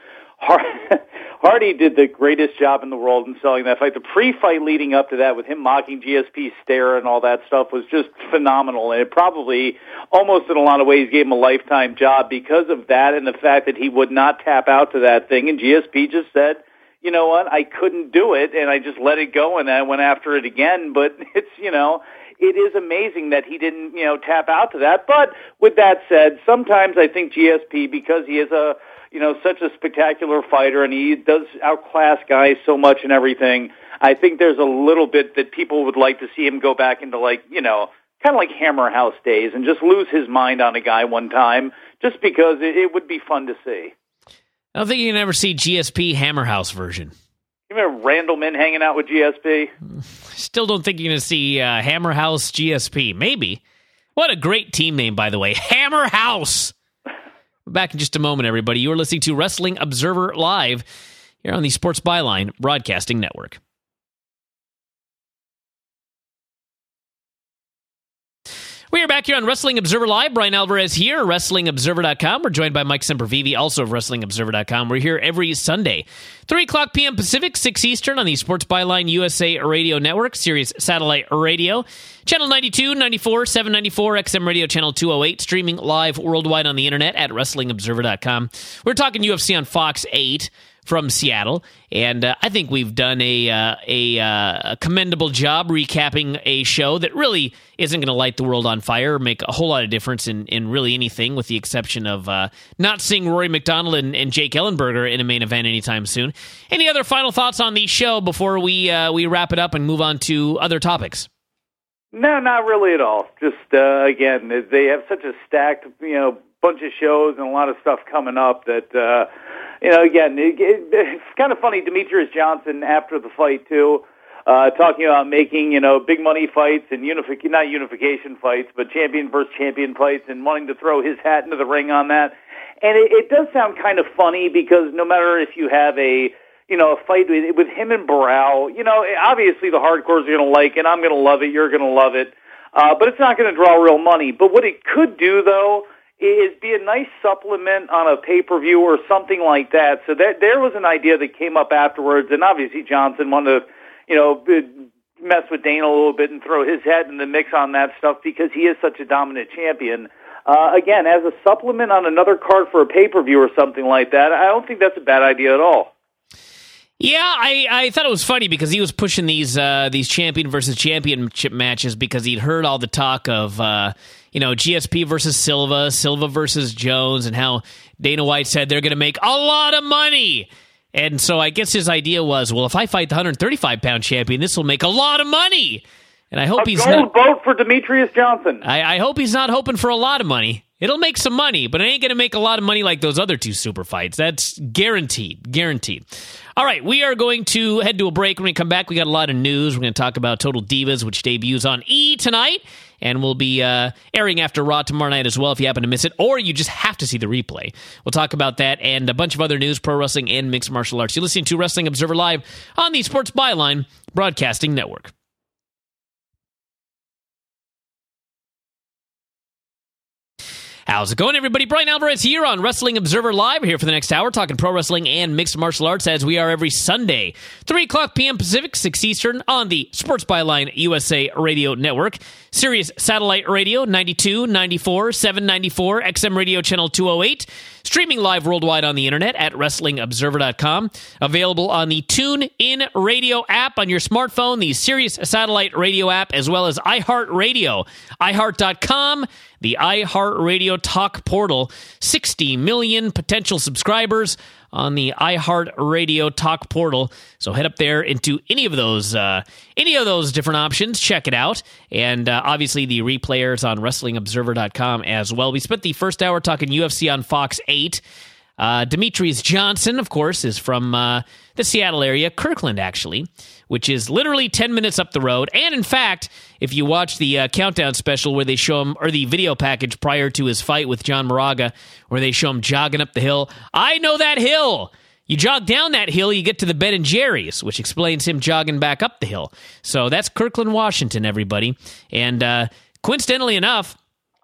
Hardy did the greatest job in the world in selling that fight. The pre-fight leading up to that with him mocking G S P's stare and all that stuff was just phenomenal, and it probably almost in a lot of ways gave him a lifetime job because of that and the fact that he would not tap out to that thing, and G S P just said, you know what, I couldn't do it, and I just let it go, and I went after it again, but it's, you know, it is amazing that he didn't, you know, tap out to that. But with that said, sometimes I think G S P, because he is a you know, such a spectacular fighter, and he does outclass guys so much and everything, I think there's a little bit that people would like to see him go back into, like, you know, kind of like Hammer House days and just lose his mind on a guy one time, just because it, it would be fun to see. I don't think you can ever see G S P Hammer House version. You remember Randleman hanging out with G S P? Still don't think you're going to see uh, Hammer House G S P. Maybe. What a great team name, by the way. Hammer House! Back in just a moment, everybody. You are listening to Wrestling Observer Live here on the Sports Byline Broadcasting Network. We are back here on Wrestling Observer Live. Brian Alvarez here, Wrestling Observer dot com. We're joined by Mike Sempervive, also of Wrestling Observer dot com. We're here every Sunday, three o'clock p.m. Pacific, six Eastern on the Sports Byline U S A Radio Network, Sirius Satellite Radio, Channel ninety-two, ninety-four, seven ninety-four, X M Radio Channel two oh eight, streaming live worldwide on the internet at Wrestling Observer dot com. We're talking U F C on Fox eight from Seattle, and uh, I think we've done a uh, a, uh, a commendable job recapping a show that really isn't going to light the world on fire or make a whole lot of difference in, in really anything, with the exception of uh, not seeing Rory McDonald and, and Jake Ellenberger in a main event anytime soon. Any other final thoughts on the show before we uh, we wrap it up and move on to other topics? No, not really at all. Just, uh, again, they have such a stacked, you know, bunch of shows and a lot of stuff coming up that, uh, you know, again, it, it, it's kind of funny, Demetrius Johnson after the fight, too, uh, talking about making, you know, big money fights and unific- not unification fights, but champion versus champion fights and wanting to throw his hat into the ring on that. And it, it does sound kind of funny because no matter if you have a, you know, a fight with, with him and Barral, you know, obviously the hardcores are going to like it. I'm going to love it. You're going to love it. Uh, but it's not going to draw real money. But what it could do, though, is be a nice supplement on a pay-per-view or something like that. So that there was an idea that came up afterwards, and obviously Johnson wanted to, you know, mess with Dana a little bit and throw his head in the mix on that stuff because he is such a dominant champion. Uh, again, as a supplement on another card for a pay-per-view or something like that, I don't think that's a bad idea at all. Yeah, I, I thought it was funny because he was pushing these uh, these champion versus championship matches because he'd heard all the talk of, uh, you know, G S P versus Silva, Silva versus Jones, and how Dana White said they're going to make a lot of money. And so I guess his idea was, well, if I fight the one thirty-five pound champion, this will make a lot of money. And I hope a he's gold not. vote for Demetrius Johnson. I, I hope he's not hoping for a lot of money. It'll make some money, but it ain't going to make a lot of money like those other two super fights. That's guaranteed. Guaranteed. All right, we are going to head to a break. When we come back, we got a lot of news. We're going to talk about Total Divas, which debuts on E! Tonight, and will be uh, airing after Raw tomorrow night as well if you happen to miss it, or you just have to see the replay. We'll talk about that and a bunch of other news, pro wrestling and mixed martial arts. You're listening to Wrestling Observer Live on the Sports Byline Broadcasting Network. How's it going, everybody? Brian Alvarez here on Wrestling Observer Live. We're here for the next hour, talking pro wrestling and mixed martial arts, as we are every Sunday, three o'clock p.m. Pacific, six Eastern, on the Sports Byline U S A Radio Network, Sirius Satellite Radio, ninety-two, ninety-four, seven ninety-four, X M Radio Channel two oh eight, streaming live worldwide on the internet at wrestling observer dot com, available on the TuneIn Radio app on your smartphone, the Sirius Satellite Radio app, as well as iHeartRadio, i heart dot com, the iHeartRadio Talk portal, sixty million potential subscribers on the iHeartRadio Talk portal. So head up there into any of those uh, any of those different options. Check it out. And uh, obviously the replayers on wrestling observer dot com as well. We spent the first hour talking U F C on Fox eight. Uh, Demetrius Johnson, of course, is from uh, the Seattle area, Kirkland, actually, which is literally ten minutes up the road. And in fact, if you watch the uh, countdown special where they show him, or the video package prior to his fight with John Moraga, where they show him jogging up the hill, I know that hill. You jog down that hill, you get to the Ben and Jerry's, which explains him jogging back up the hill. So that's Kirkland, Washington, everybody. And uh, coincidentally enough,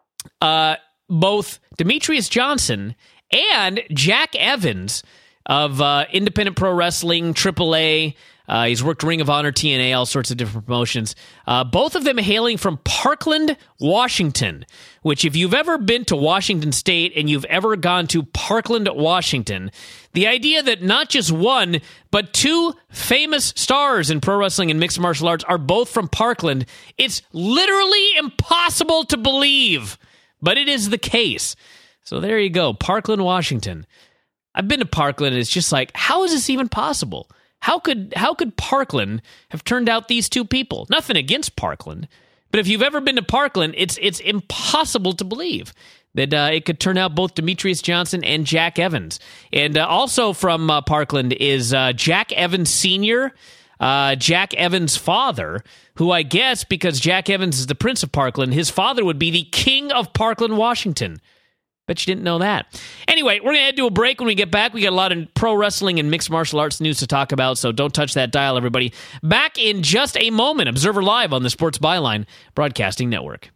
uh, both Demetrius Johnson and Jack Evans of uh, Independent Pro Wrestling, triple A, uh, he's worked Ring of Honor, T N A, all sorts of different promotions. Uh, both of them hailing from Parkland, Washington, which if you've ever been to Washington State and you've ever gone to Parkland, Washington, the idea that not just one, but two famous stars in pro wrestling and mixed martial arts are both from Parkland, it's literally impossible to believe, but it is the case. So there you go, Parkland, Washington. I've been to Parkland, and it's just like, how is this even possible? How could how could Parkland have turned out these two people? Nothing against Parkland, but if you've ever been to Parkland, it's it's impossible to believe that uh, it could turn out both Demetrius Johnson and Jack Evans. And uh, also from uh, Parkland is uh, Jack Evans Senior, uh, Jack Evans' father, who I guess, because Jack Evans is the Prince of Parkland, his father would be the King of Parkland, Washington. Bet you didn't know that. Anyway, we're going to head to a break. When we get back, we got a lot of pro wrestling and mixed martial arts news to talk about, so don't touch that dial, everybody. Back in just a moment. Observer Live on the Sports Byline Broadcasting Network.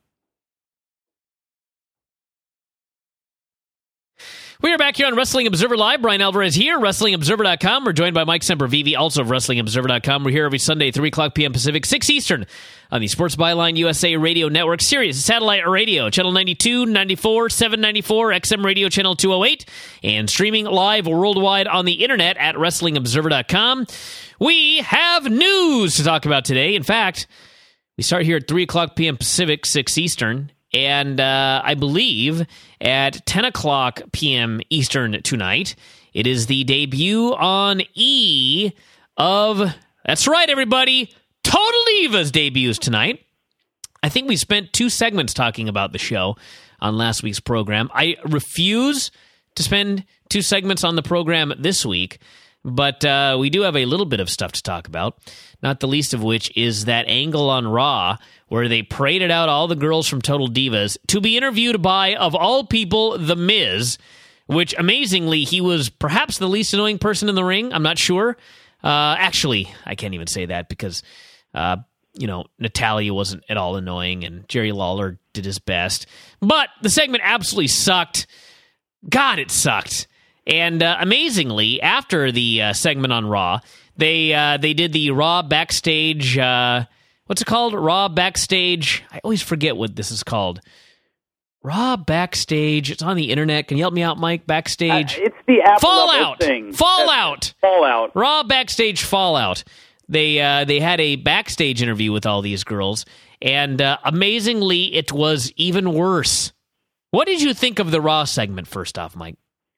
We are back here on Wrestling Observer Live. Brian Alvarez here, wrestling observer dot com. We're joined by Mike Sempervive, also of wrestling observer dot com. We're here every Sunday, three o'clock p.m. Pacific, six Eastern, on the Sports Byline U S A Radio Network, Sirius Satellite Radio, Channel ninety-two, ninety-four, seven ninety-four, X M Radio Channel two oh eight, and streaming live worldwide on the internet at wrestling observer dot com. We have news to talk about today. In fact, we start here at three o'clock p.m. Pacific, six Eastern, and uh, I believe at ten o'clock p.m. Eastern tonight, it is the debut on E! of, that's right, everybody, Total Divas debuts tonight. I think we spent two segments talking about the show on last week's program. I refuse to spend two segments on the program this week, but uh, we do have a little bit of stuff to talk about, not the least of which is that angle on Raw where they paraded out all the girls from Total Divas to be interviewed by, of all people, The Miz, which, amazingly, he was perhaps the least annoying person in the ring. I'm not sure. Uh, actually, I can't even say that because, uh, you know, Natalia wasn't at all annoying and Jerry Lawler did his best. But the segment absolutely sucked. God, it sucked. And uh, amazingly, after the uh, segment on Raw, they uh, they did the Raw backstage, uh, what's it called? Raw backstage, I always forget what this is called. Raw backstage, it's on the internet. Can you help me out, Mike? Backstage. Uh, it's the Apple Fallout thing. Fallout. Fallout. Raw backstage Fallout. They uh, they had a backstage interview with all these girls, and uh, amazingly, it was even worse. What did you think of the Raw segment, first off, Mike?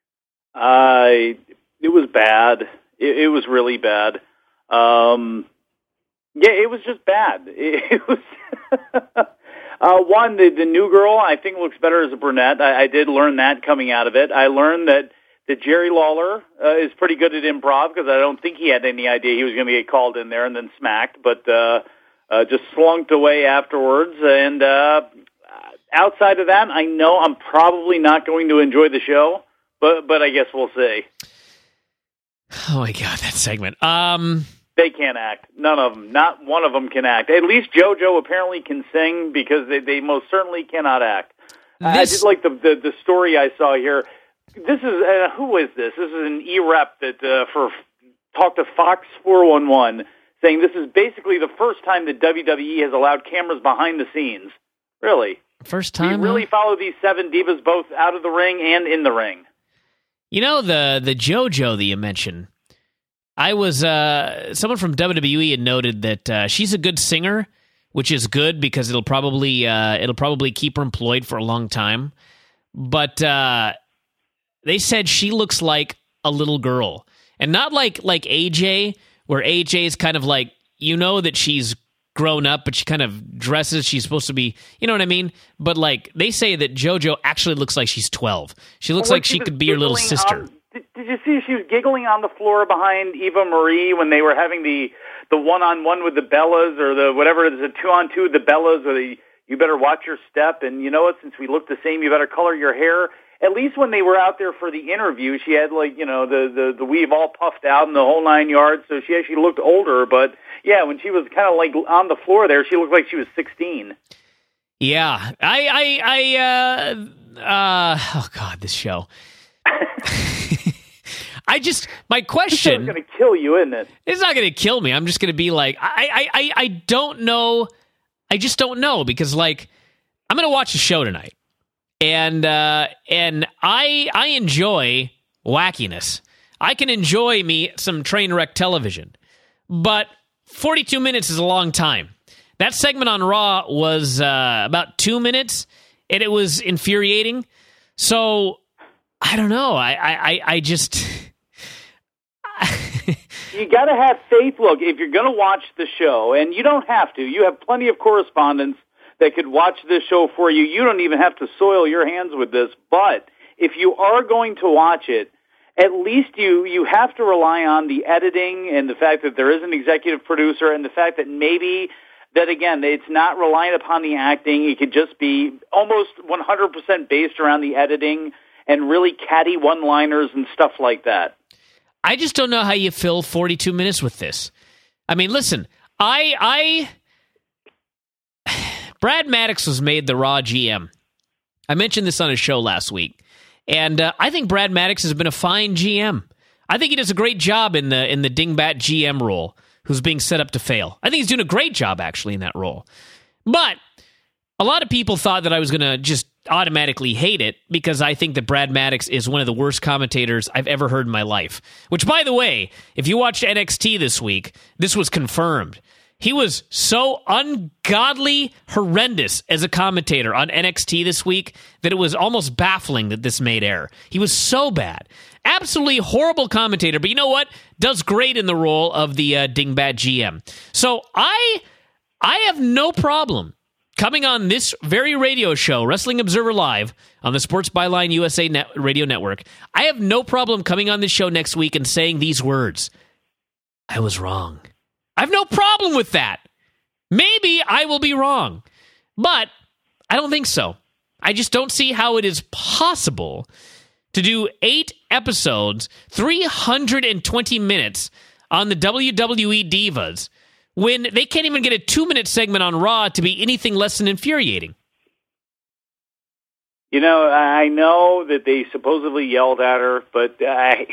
Uh, it was bad. It, it was really bad. Um, yeah, it was just bad. It, it was... Uh, one, the, the new girl, I think looks better as a brunette. I, I did learn that coming out of it. I learned that, that Jerry Lawler uh, is pretty good at improv because I don't think he had any idea he was going to get called in there and then smacked, but uh, uh, just slunked away afterwards. And uh, outside of that, I know I'm probably not going to enjoy the show, but but I guess we'll see. Oh, my God, that segment. Um... They can't act. None of them. Not one of them can act. At least JoJo apparently can sing because they, they most certainly cannot act. This... I did like the, the the story I saw here. This is uh, who is this? This is an E-rep that uh, for talked to Fox four one one saying this is basically the first time that W W E has allowed cameras behind the scenes. Really? First time? We really follow these seven divas both out of the ring and in the ring. You know the the JoJo that you mentioned. I was, uh, someone from W W E had noted that uh, she's a good singer, which is good because it'll probably, uh, it'll probably keep her employed for a long time. But uh, they said she looks like a little girl. And not like, like A J, where A J is kind of like, you know that she's grown up, but she kind of dresses, she's supposed to be, you know what I mean? But like, they say that JoJo actually looks like she's twelve. She looks well, like she could be your little sister. On- Did, did you see she was giggling on the floor behind Eva Marie when they were having the the one-on-one with the Bellas or the whatever, the two-on-two with the Bellas or the you better watch your step and you know what, since we look the same, you better color your hair. At least when they were out there for the interview, she had like, you know, the, the, the weave all puffed out and the whole nine yards, so she actually looked older. But yeah, when she was kind of like on the floor there, she looked like she was sixteen. Yeah. I, I, I, uh, uh, oh God, this show. I just, my question... It's going to kill you, isn't it? It's not going to kill me. I'm just going to be like, I, I, I, I don't know. I just don't know because, like, I'm going to watch a show tonight. And, uh, and I, I enjoy wackiness. I can enjoy me some train wreck television. But forty-two minutes is a long time. That segment on Raw was uh, about two minutes, and it was infuriating. So... I don't know. I, I, I just... You got to have faith. Look, if you're going to watch the show, and you don't have to, you have plenty of correspondents that could watch this show for you. You don't even have to soil your hands with this. But if you are going to watch it, at least you, you have to rely on the editing and the fact that there is an executive producer and the fact that maybe... that, again, it's not reliant upon the acting. It could just be almost one hundred percent based around the editing and really catty one-liners and stuff like that. I just don't know how you fill forty-two minutes with this. I mean, listen, I, I, Brad Maddox was made the Raw G M. I mentioned this on a show last week, and uh, I think Brad Maddox has been a fine G M. I think he does a great job in the in the dingbat G M role, who's being set up to fail. I think he's doing a great job, actually, in that role. But a lot of people thought that I was going to just automatically hate it because I think that Brad Maddox is one of the worst commentators I've ever heard in my life. Which, by the way, if you watched N X T this week, this was confirmed. He was so ungodly horrendous as a commentator on N X T this week that it was almost baffling that this made air. He was so bad. Absolutely horrible commentator, but you know what? Does great in the role of the uh, dingbat G M. So I, I have no problem coming on this very radio show, Wrestling Observer Live, on the Sports Byline U S A Net- Radio Network, I have no problem coming on this show next week and saying these words. I was wrong. I have no problem with that. Maybe I will be wrong, but I don't think so. I just don't see how it is possible to do eight episodes, three hundred twenty minutes on the W W E Divas when they can't even get a two-minute segment on Raw to be anything less than infuriating. You know, I know that they supposedly yelled at her, but I...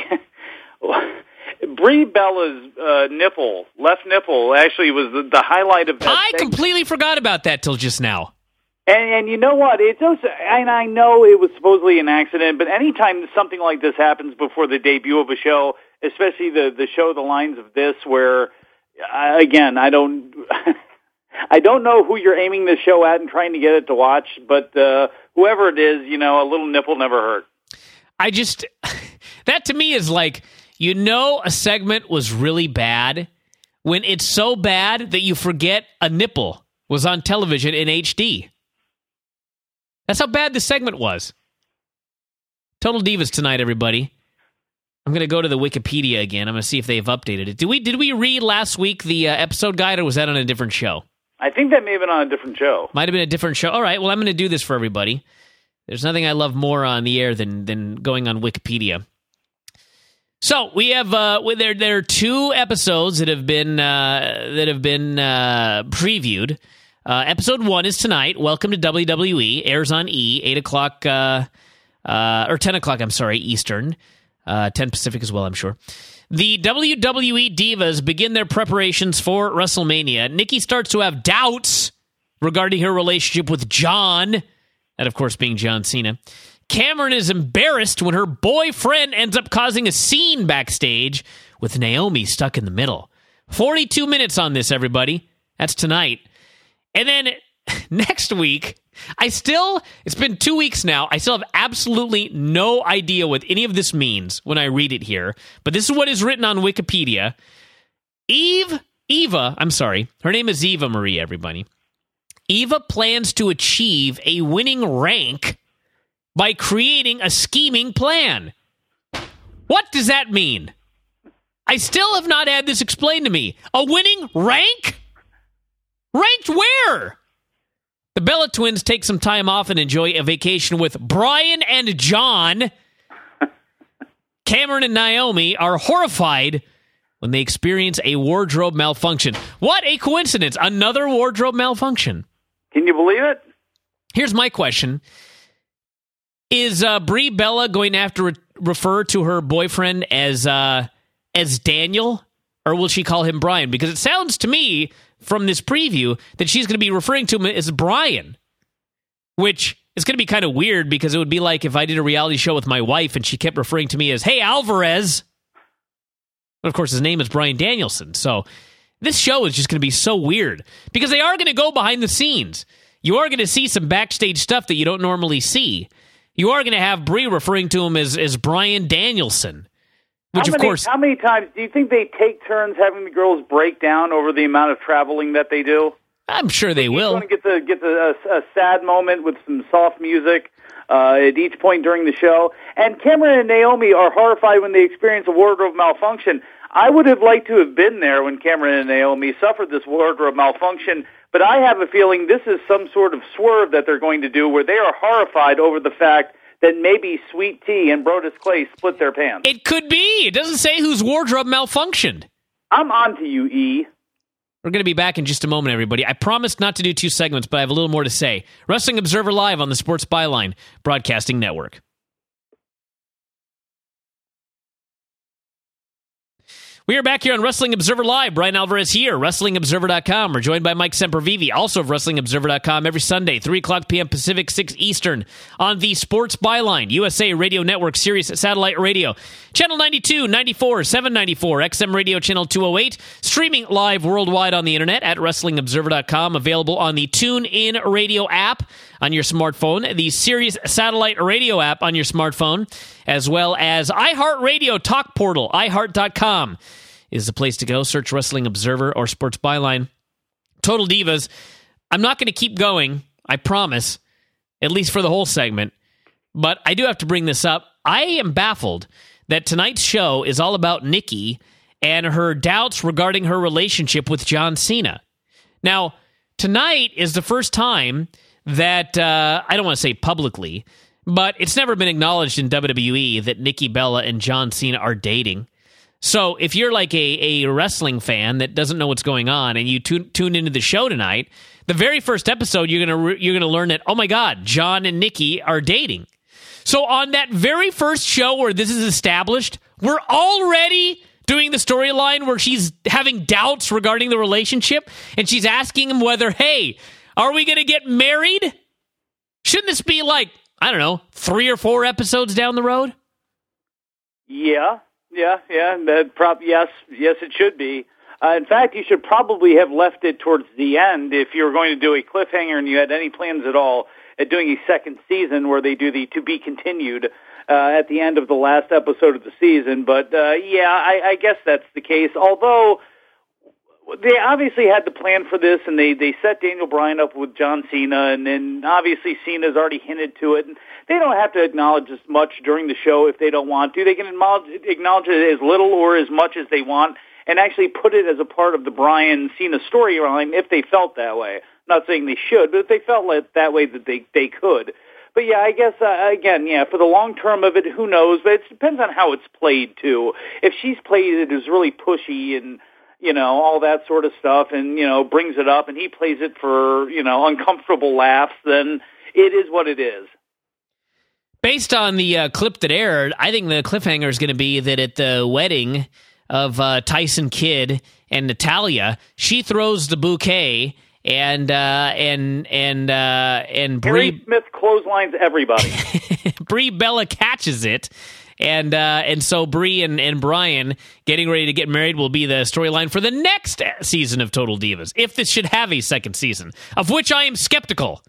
Brie Bella's uh, nipple, left nipple, actually was the, the highlight of that I segment. completely forgot about that till just now. And, and you know what? It's also, and I know it was supposedly an accident, but anytime something like this happens before the debut of a show, especially the, the show The Lines of This, where, uh, again, I don't... I don't know who you're aiming this show at and trying to get it to watch, but uh, whoever it is, you know, a little nipple never hurt. I just... That to me is like... You know a segment was really bad when it's so bad that you forget a nipple was on television in H D. That's how bad the segment was. Total Divas tonight, everybody. I'm going to go to the Wikipedia again. I'm going to see if they've updated it. Did we did we read last week the uh, episode guide, or was that on a different show? I think that may have been on a different show. Might have been a different show. All right, well, I'm going to do this for everybody. There's nothing I love more on the air than than going on Wikipedia. So we have uh, there. There are two episodes that have been uh, that have been uh, previewed. Uh, episode one is tonight. Welcome to W W E. Airs on E, eight o'clock uh, uh, or ten o'clock. I'm sorry, Eastern, uh, ten Pacific as well. I'm sure. The W W E Divas begin their preparations for WrestleMania. Nikki starts to have doubts regarding her relationship with John, that of course being John Cena. Cameron is embarrassed when her boyfriend ends up causing a scene backstage with Naomi stuck in the middle. forty-two minutes on this, everybody. That's tonight. And then next week, I still, it's been two weeks now, I still have absolutely no idea what any of this means when I read it here, but this is what is written on Wikipedia. Eve, Eva, I'm sorry, her name is Eva Marie, everybody. Eva plans to achieve a winning rank by creating a scheming plan. What does that mean? I still have not had this explained to me. A winning rank? Ranked where? The Bella twins take some time off and enjoy a vacation with Brian and John. Cameron and Naomi are horrified when they experience a wardrobe malfunction. What a coincidence. Another wardrobe malfunction. Can you believe it? Here's my question. Is uh, Brie Bella going to have to re- refer to her boyfriend as uh, as Daniel, or will she call him Brian? Because it sounds to me from this preview that she's going to be referring to him as Brian, which is going to be kind of weird because it would be like if I did a reality show with my wife and she kept referring to me as, hey, Alvarez. But of course, his name is Brian Danielson. So this show is just going to be so weird because they are going to go behind the scenes. You are going to see some backstage stuff that you don't normally see. You are going to have Brie referring to him as, as Brian Danielson, which how of many, course... How many times do you think they take turns having the girls break down over the amount of traveling that they do? I'm sure they will. You want to get the get the a, a sad moment with some soft music uh, at each point during the show. And Cameron and Naomi are horrified when they experience a wardrobe malfunction. I would have liked to have been there when Cameron and Naomi suffered this wardrobe malfunction, but I have a feeling this is some sort of swerve that they're going to do where they are horrified over the fact that maybe Sweet Tea and Brodus Clay split their pants. It could be. It doesn't say whose wardrobe malfunctioned. I'm on to you, E. We're going to be back in just a moment, everybody. I promised not to do two segments, but I have a little more to say. Wrestling Observer Live on the Sports Byline Broadcasting Network. We are back here on Wrestling Observer Live. Brian Alvarez here, Wrestling Observer dot com. We're joined by Mike Sempervive, also of Wrestling Observer dot com, every Sunday, three o'clock p.m. Pacific, six Eastern, on the Sports Byline, U S A Radio Network, Sirius Satellite Radio, Channel ninety-two, ninety-four, seven ninety-four, X M Radio Channel two oh eight, streaming live worldwide on the internet at Wrestling Observer dot com, available on the TuneIn Radio app on your smartphone, the Sirius Satellite Radio app on your smartphone, as well as iHeartRadio Talk Portal, i heart dot com. Is the place to go. Search Wrestling Observer or Sports Byline. Total Divas. I'm not going to keep going, I promise, at least for the whole segment, but I do have to bring this up. I am baffled that tonight's show is all about Nikki and her doubts regarding her relationship with John Cena. Now, tonight is the first time that, uh, I don't want to say publicly, but it's never been acknowledged in W W E that Nikki Bella and John Cena are dating. So if you're like a, a wrestling fan that doesn't know what's going on and you tune, tune into the show tonight, the very first episode, you're gonna you're gonna learn that, oh my God, John and Nikki are dating. So on that very first show where this is established, we're already doing the storyline where she's having doubts regarding the relationship, and she's asking him whether, hey, are we gonna get married? Shouldn't this be like, I don't know, three or four episodes down the road? Yeah. Yeah, yeah, that prop. Yes, yes, it should be. Uh, in fact, you should probably have left it towards the end if you were going to do a cliffhanger and you had any plans at all at doing a second season where they do the to be continued uh, at the end of the last episode of the season. But uh, yeah, I, I guess that's the case. Although they obviously had the plan for this, and they they set Daniel Bryan up with John Cena, and then obviously Cena's already hinted to it. And they don't have to acknowledge as much during the show if they don't want to. They can acknowledge, acknowledge it as little or as much as they want and actually put it as a part of the Bryan-Cena storyline if they felt that way. I'm not saying they should, but if they felt like that way, that they, they could. But yeah, I guess, uh, again, yeah, for the long term of it, who knows? But it depends on how it's played, too. If she's played it as really pushy and, you know, all that sort of stuff and, you know, brings it up and he plays it for, you know, uncomfortable laughs, then it is what it is. Based on the uh, clip that aired, I think the cliffhanger is going to be that at the wedding of uh, Tyson Kidd and Natalya, she throws the bouquet and uh, and and uh, and Brie Harry Smith clotheslines everybody. Brie Bella catches it, and uh, and so Brie and, and Bryan getting ready to get married will be the storyline for the next season of Total Divas, if this should have a second season, of which I am skeptical.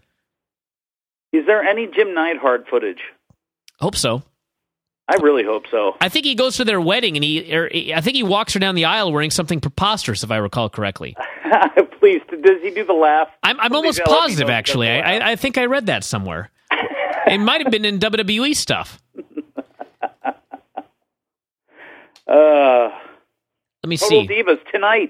Is there any Jim Neidhart footage? Hope so. I really hope so. I think he goes to their wedding, and he, or I think he walks her down the aisle wearing something preposterous, if I recall correctly. Please, does he do the laugh? I'm, I'm almost positive, actually. I, I think I read that somewhere. It might have been in W W E stuff. Uh, Let me Total see. Divas tonight.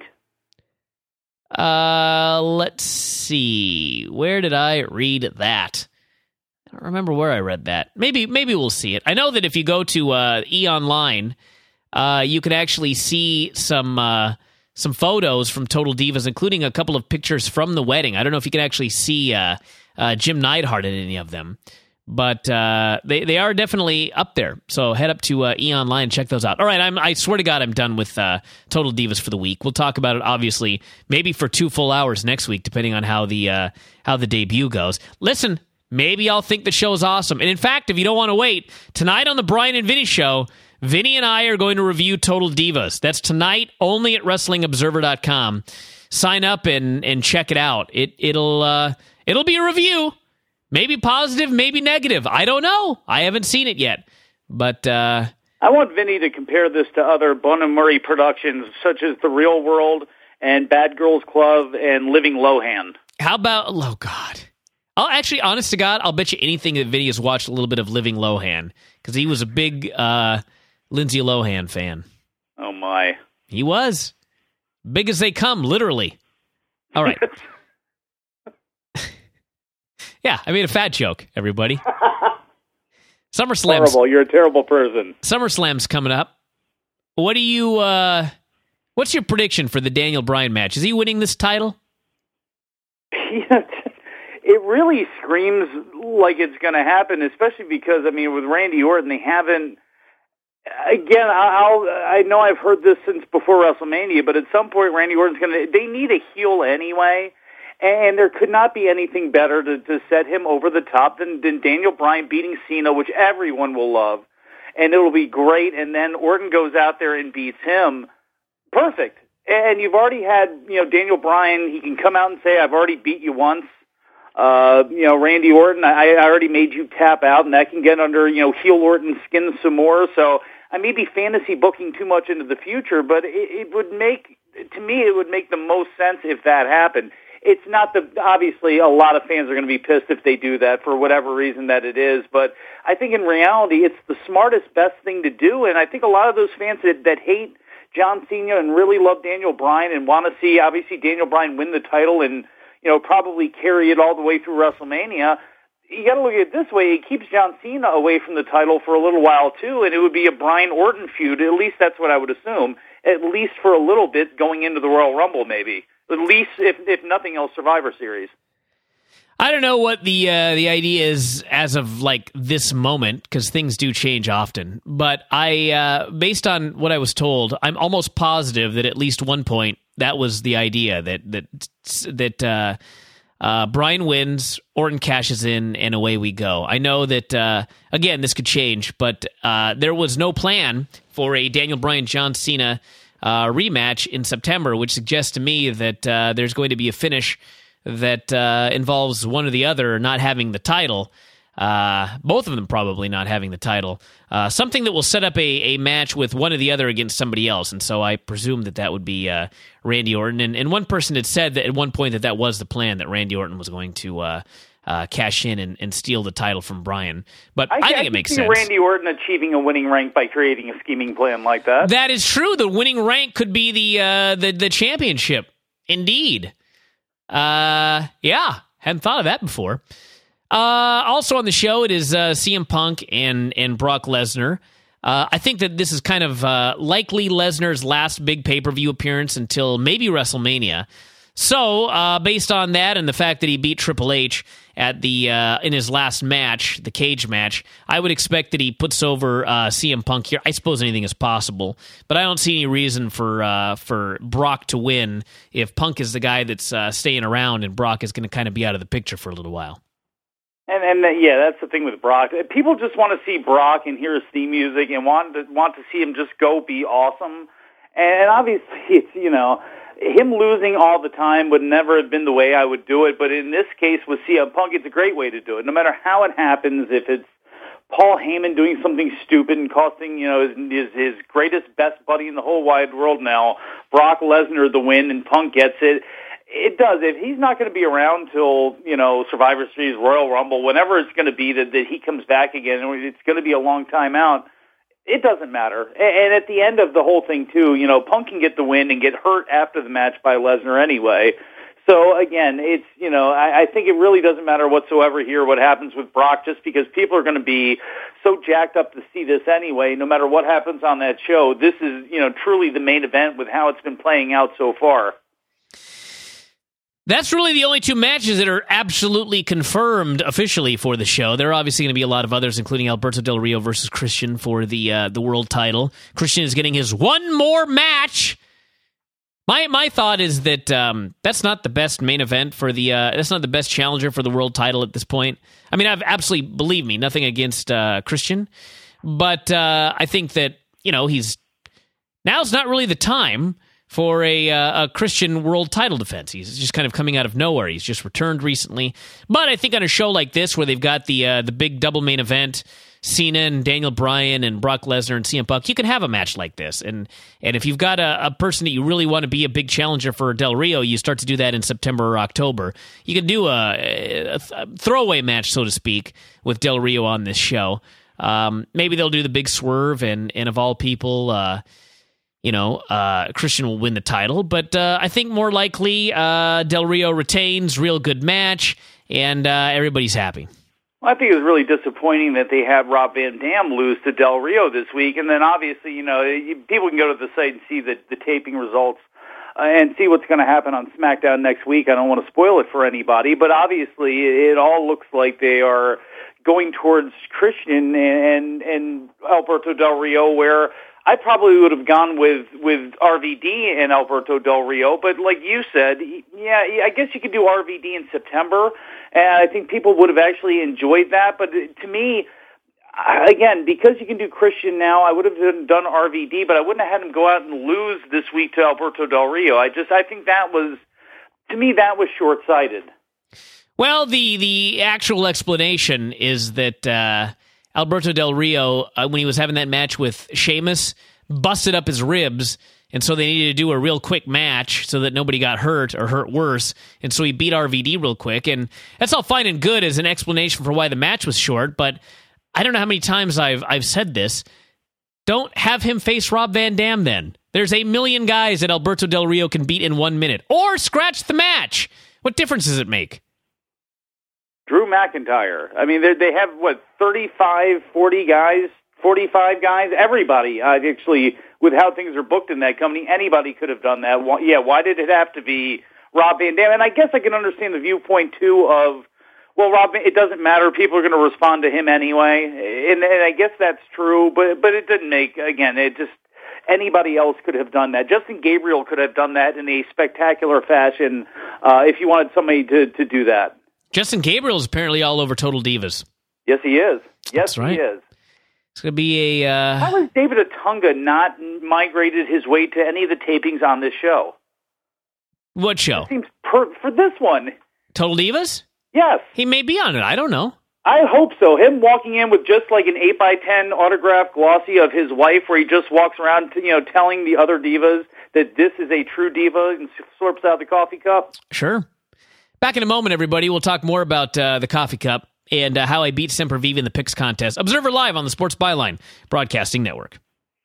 Uh, let's see. Where did I read that? I don't remember where I read that. Maybe maybe we'll see it. I know that if you go to uh, E! Online, uh, you can actually see some uh, some photos from Total Divas, including a couple of pictures from the wedding. I don't know if you can actually see uh, uh, Jim Neidhart in any of them, but uh, they they are definitely up there. So head up to uh, E! Online and check those out. All right, I'm, I swear to God, I'm done with uh, Total Divas for the week. We'll talk about it, obviously, maybe for two full hours next week, depending on how the uh, how the debut goes. Listen. Maybe I'll think the show is awesome. And in fact, if you don't want to wait, tonight on the Bryan and Vinny Show, Vinny and I are going to review Total Divas. That's tonight only at Wrestling Observer dot com. Sign up and, and check it out. It, it'll uh, it'll be a review. Maybe positive, maybe negative. I don't know. I haven't seen it yet. But uh, I want Vinny to compare this to other Bun and Murray productions, such as The Real World and Bad Girls Club and Living Lohan. How about, oh God. I'll actually, honest to God, I'll bet you anything that Vinny has watched a little bit of Living Lohan, because he was a big uh, Lindsay Lohan fan. Oh, my. He was. Big as they come, literally. All right. Yeah, I made a fat joke, everybody. SummerSlam's horrible. You're a terrible person. SummerSlam's coming up. What do you, uh, what's your prediction for the Daniel Bryan match? Is he winning this title? It really screams like it's going to happen, especially because, I mean, with Randy Orton, they haven't, again, I'll, I know I've heard this since before WrestleMania, but at some point Randy Orton's going to, they need a heel anyway, and there could not be anything better to, to set him over the top than, than Daniel Bryan beating Cena, which everyone will love, and it'll be great, and then Orton goes out there and beats him. Perfect. And you've already had, you know, Daniel Bryan, he can come out and say, I've already beat you once. Uh, you know, Randy Orton, I, I already made you tap out, and that can get under, you know, heel Orton's skin some more. So I may be fantasy booking too much into the future, but it, it would make, to me, it would make the most sense if that happened. it's not the, obviously a lot of fans are going to be pissed if they do that for whatever reason that it is, but I think in reality it's the smartest, best thing to do, and I think a lot of those fans that, that hate John Cena and really love Daniel Bryan and want to see, obviously, Daniel Bryan win the title and, you know, probably carry it all the way through WrestleMania, you got to look at it this way, it keeps John Cena away from the title for a little while too, and it would be a Bryan Orton feud, at least that's what I would assume, at least for a little bit going into the Royal Rumble maybe. At least, if if nothing else, Survivor Series. I don't know what the uh, the idea is as of like this moment, because things do change often. But I, uh, based on what I was told, I'm almost positive that at least one point that was the idea that that that uh, uh, Bryan wins, Orton cashes in, and away we go. I know that uh, again this could change, but uh, there was no plan for a Daniel Bryan John Cena Uh, rematch in September, which suggests to me that uh, there's going to be a finish that uh, involves one or the other not having the title, uh, both of them probably not having the title, uh, something that will set up a, a match with one or the other against somebody else, and so I presume that that would be uh, Randy Orton, and, and one person had said that at one point that that was the plan, that Randy Orton was going to uh, Uh, cash in and, and steal the title from Bryan. But I, I think I it makes see sense. Randy Orton achieving a winning rank by creating a scheming plan like that. That is true. The winning rank could be the uh, the, the championship. Indeed. Uh, yeah, hadn't thought of that before. Uh, also on the show, it is uh, C M Punk and, and Brock Lesnar. Uh, I think that this is kind of uh, likely Lesnar's last big pay-per-view appearance until maybe WrestleMania. So, uh, based on that and the fact that he beat Triple H at the uh, in his last match, the cage match, I would expect that he puts over uh, C M Punk here. I suppose anything is possible, but I don't see any reason for uh, for Brock to win if Punk is the guy that's uh, staying around and Brock is going to kind of be out of the picture for a little while. And and uh, yeah, that's the thing with Brock. People just want to see Brock and hear his theme music and want to want to see him just go be awesome. And obviously, it's, you know, him losing all the time would never have been the way I would do it, but in this case with C M Punk, it's a great way to do it. No matter how it happens, if it's Paul Heyman doing something stupid and costing, you know, his, his greatest, best buddy in the whole wide world now, Brock Lesnar, the win, and Punk gets it, it does. If he's not going to be around till, you know, Survivor Series, Royal Rumble, whenever it's going to be that, that he comes back again, it's going to be a long time out, it doesn't matter. And at the end of the whole thing, too, you know, Punk can get the win and get hurt after the match by Lesnar anyway. So, again, it's, you know, I, I think it really doesn't matter whatsoever here what happens with Brock, just because people are going to be so jacked up to see this anyway. No matter what happens on that show, this is, you know, truly the main event with how it's been playing out so far. That's really the only two matches that are absolutely confirmed officially for the show. There are obviously going to be a lot of others, including Alberto Del Rio versus Christian for the uh, the world title. Christian is getting his one more match. My my thought is that um, that's not the best main event for the. Uh, that's not the best challenger for the world title at this point. I mean, I've absolutely, believe me, nothing against uh, Christian, but uh, I think that, you know, he's now's not really the time for a, uh, a Christian world title defense. He's just kind of coming out of nowhere. He's just returned recently. But I think on a show like this, where they've got the uh, the big double main event, Cena and Daniel Bryan and Brock Lesnar and C M Punk, you can have a match like this. And and if you've got a, a person that you really want to be a big challenger for Del Rio, you start to do that in September or October. You can do a, a, a throwaway match, so to speak, with Del Rio on this show. Um, maybe they'll do the big swerve, and, and of all people, uh, you know, uh, Christian will win the title, but uh, I think more likely uh, Del Rio retains, real good match, and uh, everybody's happy. Well, I think it was really disappointing that they had Rob Van Dam lose to Del Rio this week, and then obviously, you know, you, people can go to the site and see the, the taping results uh, and see what's going to happen on SmackDown next week. I don't want to spoil it for anybody, but obviously it all looks like they are going towards Christian and, and, and Alberto Del Rio, where I probably would have gone with, with R V D and Alberto Del Rio, but like you said, yeah, I guess you could do R V D in September, and I think people would have actually enjoyed that. But to me, again, because you can do Christian now, I would have done R V D, but I wouldn't have had him go out and lose this week to Alberto Del Rio. I just, I think that was, to me, that was short-sighted. Well, the, the actual explanation is that uh, Alberto Del Rio, uh, when he was having that match with Sheamus, busted up his ribs and so they needed to do a real quick match so that nobody got hurt or hurt worse, and so he beat R V D real quick, and that's all fine and good as an explanation for why the match was short, but I don't know how many times I've I've said this. Don't have him face Rob Van Dam then. There's a million guys that Alberto Del Rio can beat in one minute, or scratch the match. What difference does it make? Drew McIntyre. I mean, they have, what, thirty-five, forty guys, forty-five guys? Everybody, uh, actually, with how things are booked in that company, anybody could have done that. Why, yeah, why did it have to be Rob Van Dam? And I guess I can understand the viewpoint, too, of, well, Rob, it doesn't matter. People are going to respond to him anyway. And, and I guess that's true, but but it didn't make, again, it just, anybody else could have done that. Justin Gabriel could have done that in a spectacular fashion uh, if you wanted somebody to, to do that. Justin Gabriel is apparently all over Total Divas. Yes, he is. Yes, That's right. he is. It's going to be a... Uh... How has David Otunga not migrated his way to any of the tapings on this show? What show? It seems per- for this one. Total Divas? Yes. He may be on it. I don't know. I hope so. Him walking in with just like an eight by ten autographed glossy of his wife where he just walks around, you know, telling the other divas that this is a true diva and slurps out the coffee cup. Sure. Back in a moment, everybody. We'll talk more about uh, the coffee cup and uh, how I beat Sempervive in the picks contest. Observer Live on the Sports Byline Broadcasting Network.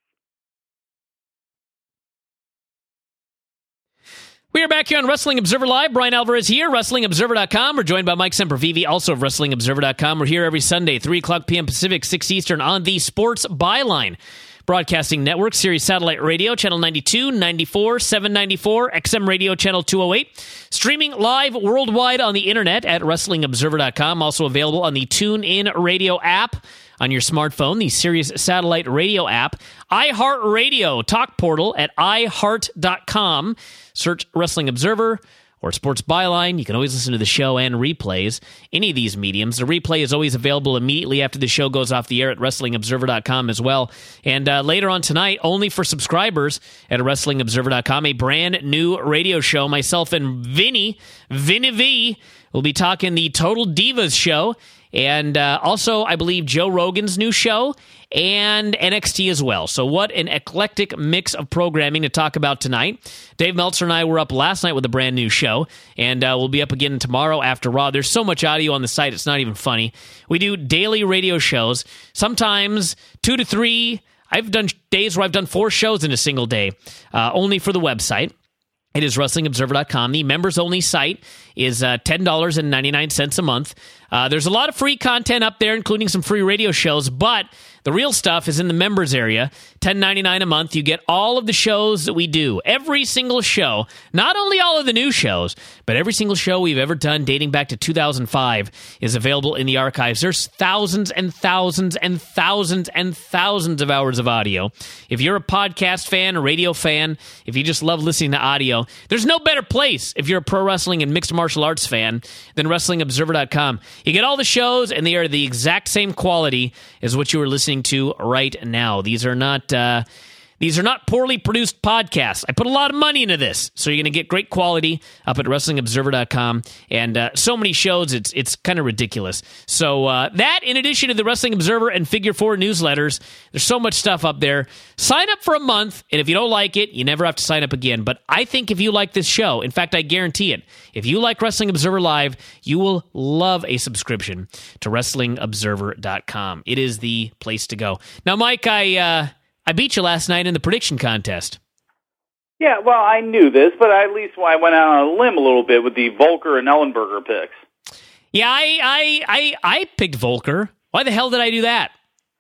We are back here on Wrestling Observer Live. Brian Alvarez here, Wrestling Observer dot com. We're joined by Mike Sempervive, also of Wrestling Observer dot com. We're here every Sunday, three o'clock p.m. Pacific, six Eastern, on the Sports Byline Broadcasting Network, Sirius Satellite Radio, Channel ninety-two, ninety-four, seven ninety-four, X M Radio, Channel two oh eight. Streaming live worldwide on the internet at Wrestling Observer dot com. Also available on the TuneIn Radio app on your smartphone, the Sirius Satellite Radio app, iHeartRadio Talk Portal at i heart dot com. Search Wrestling Observer or Sports Byline. You can always listen to the show and replays, any of these mediums. The replay is always available immediately after the show goes off the air at Wrestling Observer dot com as well. And uh, later on tonight, only for subscribers at Wrestling Observer dot com, a brand new radio show. Myself and Vinny, Vinny V, will be talking the Total Divas show. And uh, also, I believe, Joe Rogan's new show and N X T as well. So what an eclectic mix of programming to talk about tonight. Dave Meltzer and I were up last night with a brand new show, and uh, we'll be up again tomorrow after Raw. There's so much audio on the site, it's not even funny. We do daily radio shows, sometimes two to three. I've done days where I've done four shows in a single day, uh, only for the website. It is Wrestling Observer dot com. The members-only site is uh, ten dollars and ninety-nine cents a month. Uh, there's a lot of free content up there, including some free radio shows, but the real stuff is in the members area. ten ninety-nine a month. You get all of the shows that we do. Every single show. Not only all of the new shows, but every single show we've ever done dating back to two thousand five is available in the archives. There's thousands and thousands and thousands and thousands of hours of audio. If you're a podcast fan, a radio fan, if you just love listening to audio, there's no better place if you're a pro wrestling and mixed martial arts fan than Wrestling Observer dot com. You get all the shows, and they are the exact same quality as what you are listening to right now. These are not uh, these are not poorly produced podcasts. I put a lot of money into this, so you're going to get great quality up at Wrestling Observer dot com, and uh, so many shows, it's it's kind of ridiculous. So uh, that, in addition to the Wrestling Observer and Figure Four newsletters, there's so much stuff up there. Sign up for a month, and if you don't like it, you never have to sign up again. But I think if you like this show, in fact, I guarantee it, if you like Wrestling Observer Live, you will love a subscription to Wrestling Observer dot com. It is the place to go. Now, Mike, I uh, I beat you last night in the prediction contest. Yeah, well, I knew this, but at least I went out on a limb a little bit with the Volker and Ellenberger picks. Yeah, I I I, I picked Volker. Why the hell did I do that?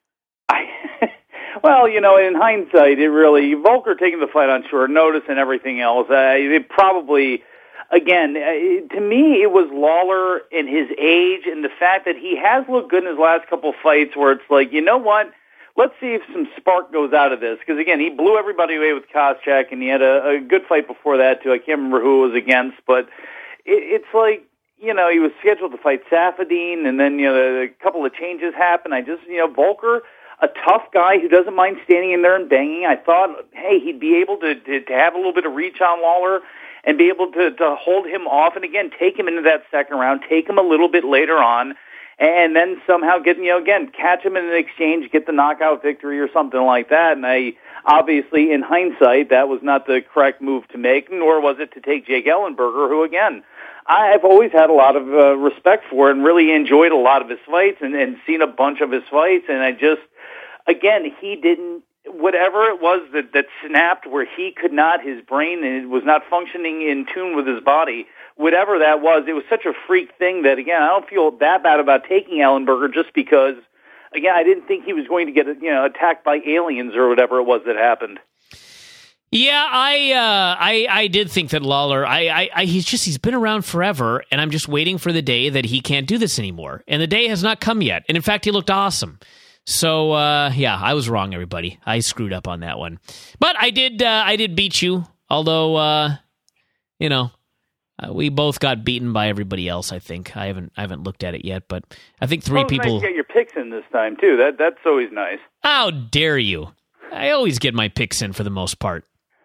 I, well, you know, in hindsight, it really, Volker taking the fight on short notice and everything else, uh, it probably, again, uh, to me, it was Lawler and his age and the fact that he has looked good in his last couple fights where it's like, you know what? Let's see if some spark goes out of this. Because, again, he blew everybody away with Koscheck, and he had a, a good fight before that, too. I can't remember who it was against. But it, it's like, you know, he was scheduled to fight Safadine, and then, you know, a couple of changes happened. I just, you know, Volker, a tough guy who doesn't mind standing in there and banging. I thought, hey, he'd be able to, to, to have a little bit of reach on Lawler and be able to, to hold him off. And, again, take him into that second round, take him a little bit later on. and then somehow get, you know, again, catch him in an exchange, get the knockout victory or something like that. And I, obviously, in hindsight, that was not the correct move to make, nor was it to take Jake Ellenberger, who, again, I've always had a lot of uh, respect for and really enjoyed a lot of his fights and, and seen a bunch of his fights. And I just, again, he didn't, whatever it was that, that snapped where he could not, his brain was not functioning in tune with his body, whatever that was, it was such a freak thing that, again, I don't feel that bad about taking Ellenberger just because, again, I didn't think he was going to get, you know, attacked by aliens or whatever it was that happened. Yeah, I, uh, I, I did think that Lawler. I, I, I, he's just he's been around forever, and I'm just waiting for the day that he can't do this anymore. And the day has not come yet. And in fact, he looked awesome. So uh, yeah, I was wrong, everybody. I screwed up on that one, but I did. Uh, I did beat you. Although, uh, you know, uh, we both got beaten by everybody else. I think I haven't. I haven't looked at it yet, but I think three well, people. Nice to get your picks in this time too. That that's always nice. How dare you? I always get my picks in for the most part.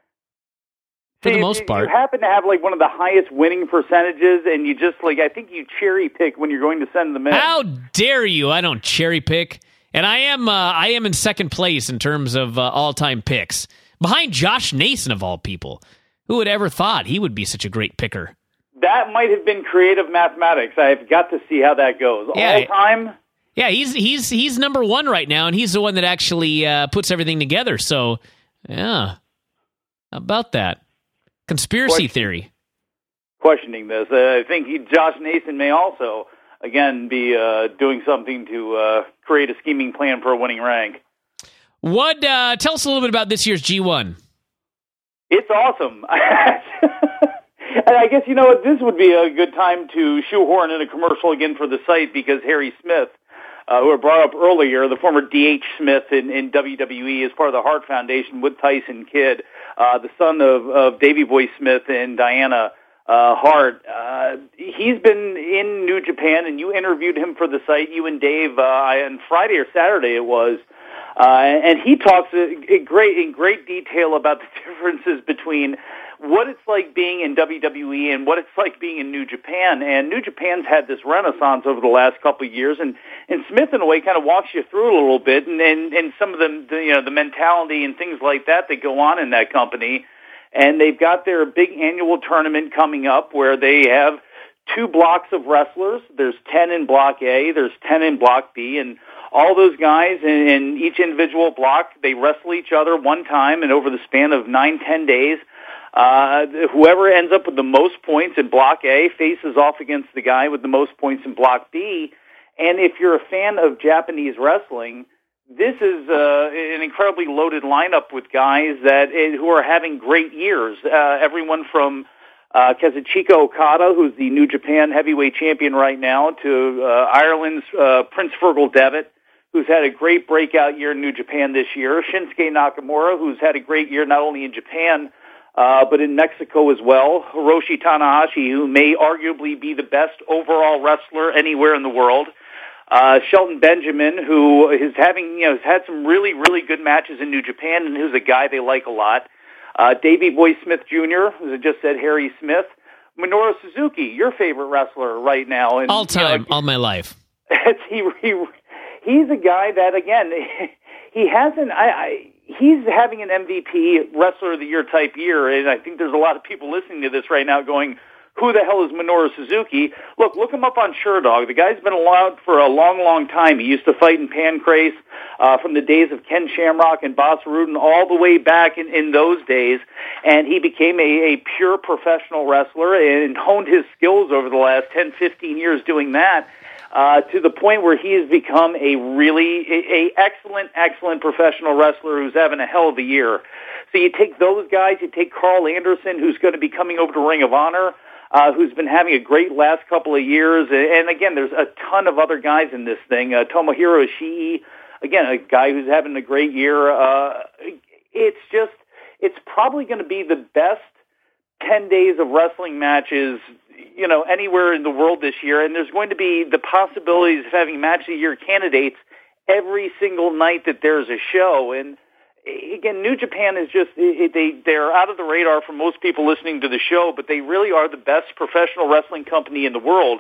For See, the most you, part, you happen to have like one of the highest winning percentages, and you just like I think you cherry pick when you're going to send them in. How dare you? I don't cherry pick, and I am uh, I am in second place in terms of uh, all time picks, behind Josh Nason of all people. Who would ever thought he would be such a great picker? That might have been creative mathematics. I've got to see how that goes. Yeah, all time. Yeah, he's he's he's number one right now, and he's the one that actually uh, puts everything together. So, yeah, how about that? Conspiracy Question, theory. Questioning this. Uh, I think he, Josh Nason may also, again, be uh, doing something to uh, create a scheming plan for a winning rank. What? Uh, tell us a little bit about this year's G one. It's awesome. And I guess, you know what, this would be a good time to shoehorn in a commercial again for the site because Harry Smith, uh, who I brought up earlier, the former D H Smith in, in W W E, is part of the Hart Foundation with Tyson Kidd, uh, the son of, of Davey Boy Smith and Diana uh, Hart. Uh, he's been in New Japan, and you interviewed him for the site, you and Dave, uh, on Friday or Saturday it was. Uh, and he talks in great, in great detail about the differences between what it's like being in W W E and what it's like being in New Japan. And New Japan's had this renaissance over the last couple of years, and, and Smith, in a way, kind of walks you through a little bit, and, and, and some of the, the, you know, the mentality and things like that that go on in that company. And they've got their big annual tournament coming up where they have two blocks of wrestlers. There's ten in Block A, there's ten in Block B, and all those guys in, in each individual block, they wrestle each other one time, and over the span of nine, ten days, uh, whoever ends up with the most points in Block A faces off against the guy with the most points in Block B. And if you're a fan of Japanese wrestling, this is uh, an incredibly loaded lineup with guys that uh, who are having great years. Uh, everyone from uh, Kazuchika Okada, who's the New Japan heavyweight champion right now, to uh, Ireland's uh, Prince Fergal Devitt, who's had a great breakout year in New Japan this year. Shinsuke Nakamura, who's had a great year not only in Japan, uh, but in Mexico as well. Hiroshi Tanahashi, who may arguably be the best overall wrestler anywhere in the world. Uh, Shelton Benjamin, who is having, you know, has had some really, really good matches in New Japan and who's a guy they like a lot. Uh, Davey Boy Smith Junior, as I just said, Harry Smith. Minoru Suzuki, your favorite wrestler right now. And, all time, you know, all my life. he, he, he's a guy that, again, he hasn't, I, I, he's having an M V P Wrestler of the Year type year, and I think there's a lot of people listening to this right now going, who the hell is Minoru Suzuki? Look, look him up on SureDog. The guy's been around for a long, long time. He used to fight in Pancrase uh, from the days of Ken Shamrock and Bas Rutten all the way back in, in those days, and he became a, a pure professional wrestler and honed his skills over the last ten, fifteen years doing that. Uh, to the point where he has become a really a, a excellent, excellent professional wrestler who's having a hell of a year. So you take those guys, you take Carl Anderson, who's going to be coming over to Ring of Honor, uh, who's been having a great last couple of years. And again, there's a ton of other guys in this thing. Uh, Tomohiro Ishii, again, a guy who's having a great year. Uh, it's just, it's probably going to be the best ten days of wrestling matches, you know, anywhere in the world this year, and there's going to be the possibilities of having match of the year candidates every single night that there's a show. And again, New Japan is just, they, they're out of the radar for most people listening to the show, but they really are the best professional wrestling company in the world.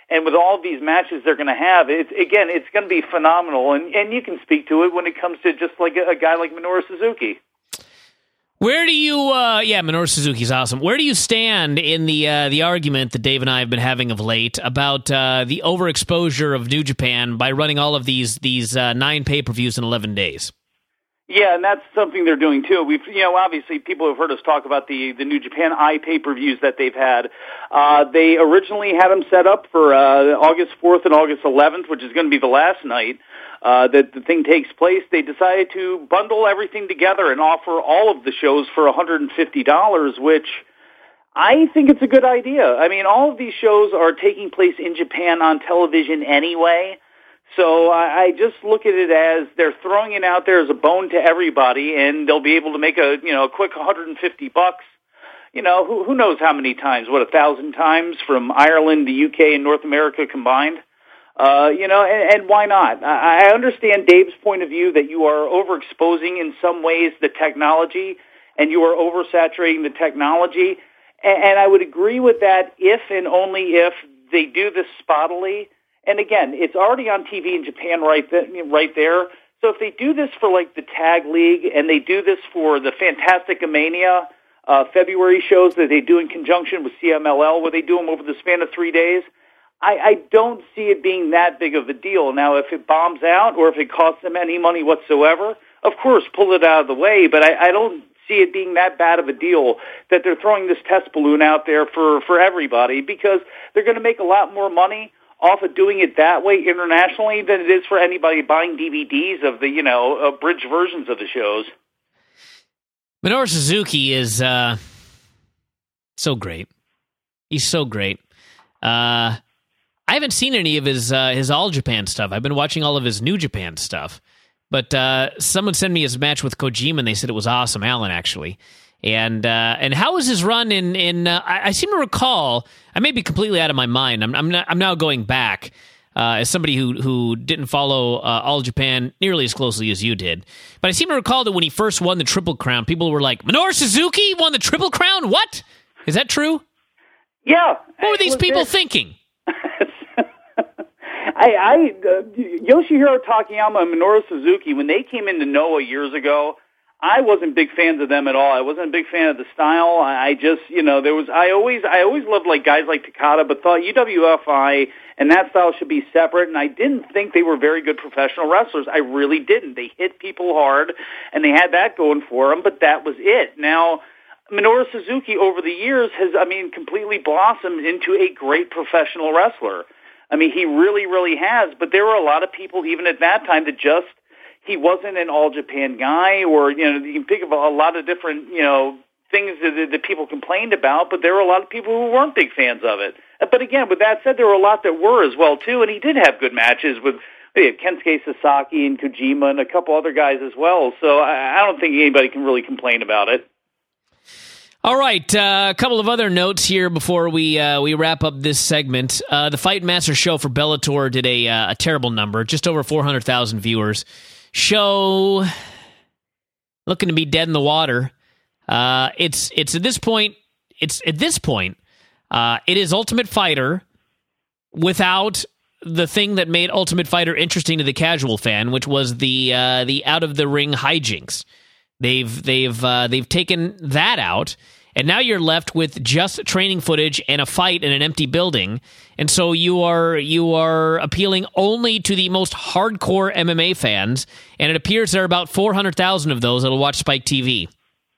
and with all of these matches they're going to have, it's, again, it's going to be phenomenal. And, and you can speak to it when it comes to just like a, a guy like Minoru Suzuki. Where do you, uh, yeah, Minoru Suzuki's awesome. Where do you stand in the uh, the argument that Dave and I have been having of late about uh, the overexposure of New Japan by running all of these these uh, nine pay-per-views in eleven days? Yeah, and that's something they're doing too. We've, you know, obviously people have heard us talk about the, the New Japan I pay-per-views that they've had. Uh, they originally had them set up for uh, August fourth and August eleventh, which is going to be the last night uh, that the thing takes place. They decided to bundle everything together and offer all of the shows for one hundred fifty dollars, which I think it's a good idea. I mean, all of these shows are taking place in Japan on television anyway. So I just look at it as they're throwing it out there as a bone to everybody, and they'll be able to make a, you know, a quick one hundred fifty bucks. You know, who, who knows how many times? What, a thousand times from Ireland, the U K, and North America combined? Uh, you know, and, and why not? I, I understand Dave's point of view that you are overexposing in some ways the technology, and you are oversaturating the technology. And, and I would agree with that if and only if they do this spottily. And again, it's already on T V in Japan right, th- right there. So if they do this for like the Tag League and they do this for the Fantastica Mania uh, February shows that they do in conjunction with C M L L, where they do them over the span of three days, I, I don't see it being that big of a deal. Now, if it bombs out or if it costs them any money whatsoever, of course, pull it out of the way. But I, I don't see it being that bad of a deal that they're throwing this test balloon out there for, for everybody, because they're going to make a lot more money off of doing it that way internationally than it is for anybody buying D V Ds of the, you know, abridged versions of the shows. Minoru Suzuki is uh, so great. He's so great. Uh, I haven't seen any of his uh, his All Japan stuff. I've been watching all of his New Japan stuff. But uh, someone sent me his match with Kojima, and they said it was awesome. Alan, actually. And uh, and how was his run in in? Uh, I, I seem to recall. I may be completely out of my mind. I'm I'm, not, I'm now going back uh, as somebody who who didn't follow uh, All Japan nearly as closely as you did. But I seem to recall that when he first won the Triple Crown, people were like, "Minoru Suzuki won the Triple Crown? What? Is that true?" Yeah. What were these people it? thinking? I, I uh, Yoshihiro Takayama and Minoru Suzuki, when they came into Noah years ago, I wasn't big fans of them at all. I wasn't a big fan of the style. I, I just, you know, there was, I always, I always loved like guys like Takada, but thought U W F I and that style should be separate. And I didn't think they were very good professional wrestlers. I really didn't. They hit people hard, and they had that going for them, but that was it. Now, Minoru Suzuki over the years has, I mean, completely blossomed into a great professional wrestler. I mean, he really, really has. But there were a lot of people, even at that time, that just, he wasn't an all-Japan guy, or, you know, you can think of a, a lot of different, you know, things that, that people complained about, but there were a lot of people who weren't big fans of it. But again, with that said, there were a lot that were as well, too, and he did have good matches with yeah, Kensuke Sasaki and Kojima and a couple other guys as well. So I, I don't think anybody can really complain about it. All right, uh, a couple of other notes here before we uh, we wrap up this segment. Uh, the Fight Master show for Bellator did a, uh, a terrible number, just over four hundred thousand viewers. Show looking to be dead in the water. Uh, it's it's at this point. It's at this point. Uh, it is Ultimate Fighter without the thing that made Ultimate Fighter interesting to the casual fan, which was the uh, the out of the ring hijinks. They've they've uh, they've taken that out, and now you're left with just training footage and a fight in an empty building. And so you are you are appealing only to the most hardcore M M A fans, and it appears there are about four hundred thousand of those that'll watch Spike T V.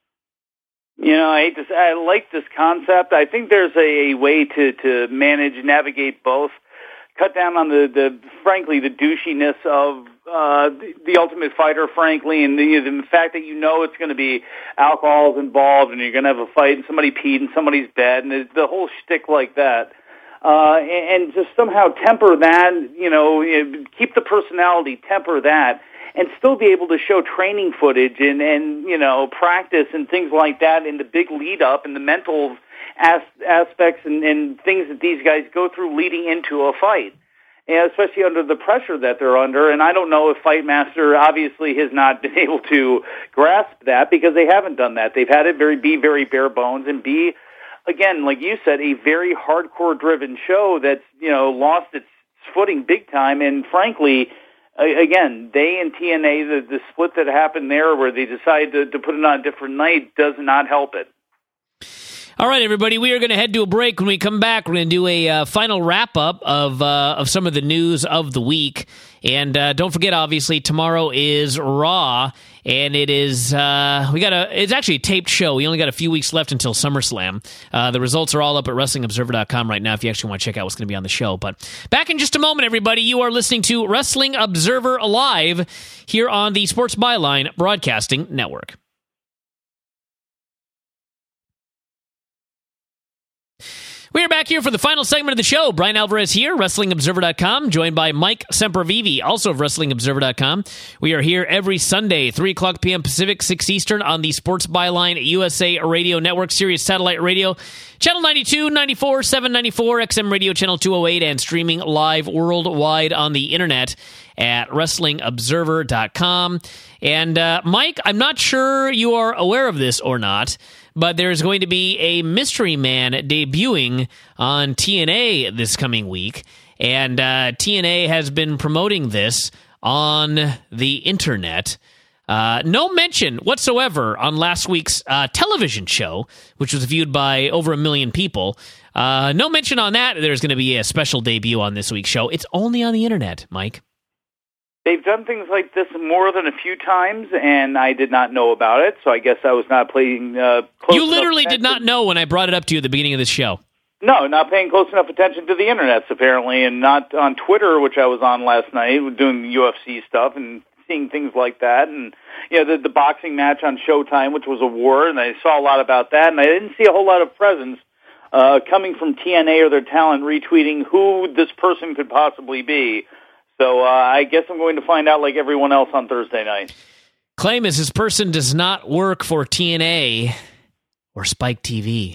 You know, I hate to say, I like this concept. I think there's a way to to manage, navigate both. Cut down on the, the frankly, the douchiness of uh, the, the Ultimate Fighter, frankly, and the, the fact that you know it's going to be alcohol's involved and you're going to have a fight and somebody peed in somebody's bed and the, the whole shtick like that. Uh, and, and just somehow temper that, you know, keep the personality, temper that, and still be able to show training footage and, and you know, practice and things like that in the big lead-up and the mental as, aspects and, and things that these guys go through leading into a fight, and especially under the pressure that they're under. And I don't know if Fight Master obviously has not been able to grasp that, because they haven't done that. They've had it very be very bare bones and be again, like you said, a very hardcore-driven show that's, you know, lost its footing big time. And frankly, again, they and T N A, the, the split that happened there where they decided to, to put it on a different night does not help it. All right, everybody, we are going to head to a break. When we come back, we're going to do a uh, final wrap-up of uh, of some of the news of the week. And uh, don't forget, obviously, tomorrow is Raw, and it is, uh, we got a, it's actually a taped show. We only got a few weeks left until SummerSlam. Uh, the results are all up at Wrestling Observer dot com right now if you actually want to check out what's going to be on the show. But back in just a moment, everybody, you are listening to Wrestling Observer Live here on the Sports Byline Broadcasting Network. We are back here for the final segment of the show. Brian Alvarez here, Wrestling Observer dot com, joined by Mike Sempervive, also of Wrestling Observer dot com. We are here every Sunday, three o'clock p.m. Pacific, six Eastern, on the Sports Byline U S A Radio Network, Sirius Satellite Radio, Channel ninety-two, ninety-four, seven ninety-four, X M Radio Channel two oh eight, and streaming live worldwide on the internet at Wrestling Observer dot com. And, uh, Mike, I'm not sure you are aware of this or not, but there's going to be a Mystery Man debuting on T N A this coming week, and uh, T N A has been promoting this on the internet. Uh, no mention whatsoever on last week's uh, television show, which was viewed by over a million people. Uh, no mention on that. There's going to be a special debut on this week's show. It's only on the internet, Mike. They've done things like this more than a few times, and I did not know about it, so I guess I was not paying uh, close You literally enough did not know when I brought it up to you at the beginning of this show. No, not paying close enough attention to the internets, apparently, and not on Twitter, which I was on last night, doing U F C stuff and seeing things like that, and you know the, the boxing match on Showtime, which was a war, and I saw a lot about that, and I didn't see a whole lot of presence uh, coming from T N A or their talent retweeting who this person could possibly be. So uh, I guess I'm going to find out like everyone else on Thursday night. Claim is this person does not work for T N A or Spike T V.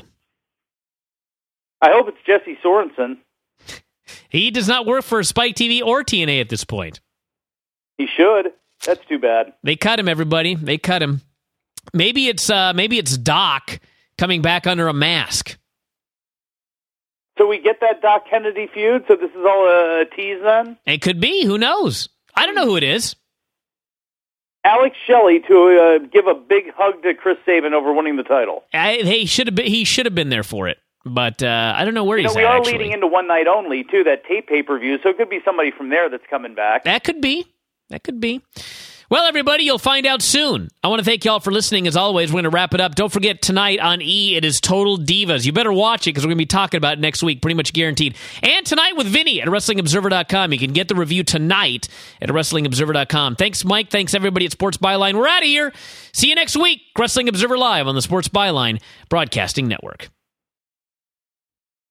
I hope it's Jesse Sorensen. He does not work for Spike T V or T N A at this point. He should. That's too bad. They cut him, everybody. They cut him. Maybe it's uh, maybe it's Doc coming back under a mask. So we get that Doc Kennedy feud, so this is all a tease then? It could be. Who knows? I don't know who it is. Alex Shelley to uh, give a big hug to Chris Sabin over winning the title. I, he should have been. He should have been there for it, but uh, I don't know where you he's know, we at. We are actually. leading into one night only too. That tape pay per view, so it could be somebody from there that's coming back. That could be. That could be. Well, everybody, you'll find out soon. I want to thank you all for listening. As always, we're going to wrap it up. Don't forget, tonight on E, it is Total Divas. You better watch it because we're going to be talking about it next week, pretty much guaranteed. And tonight with Vinny at Wrestling Observer dot com. You can get the review tonight at Wrestling Observer dot com. Thanks, Mike. Thanks, everybody at Sports Byline. We're out of here. See you next week. Wrestling Observer Live on the Sports Byline Broadcasting Network.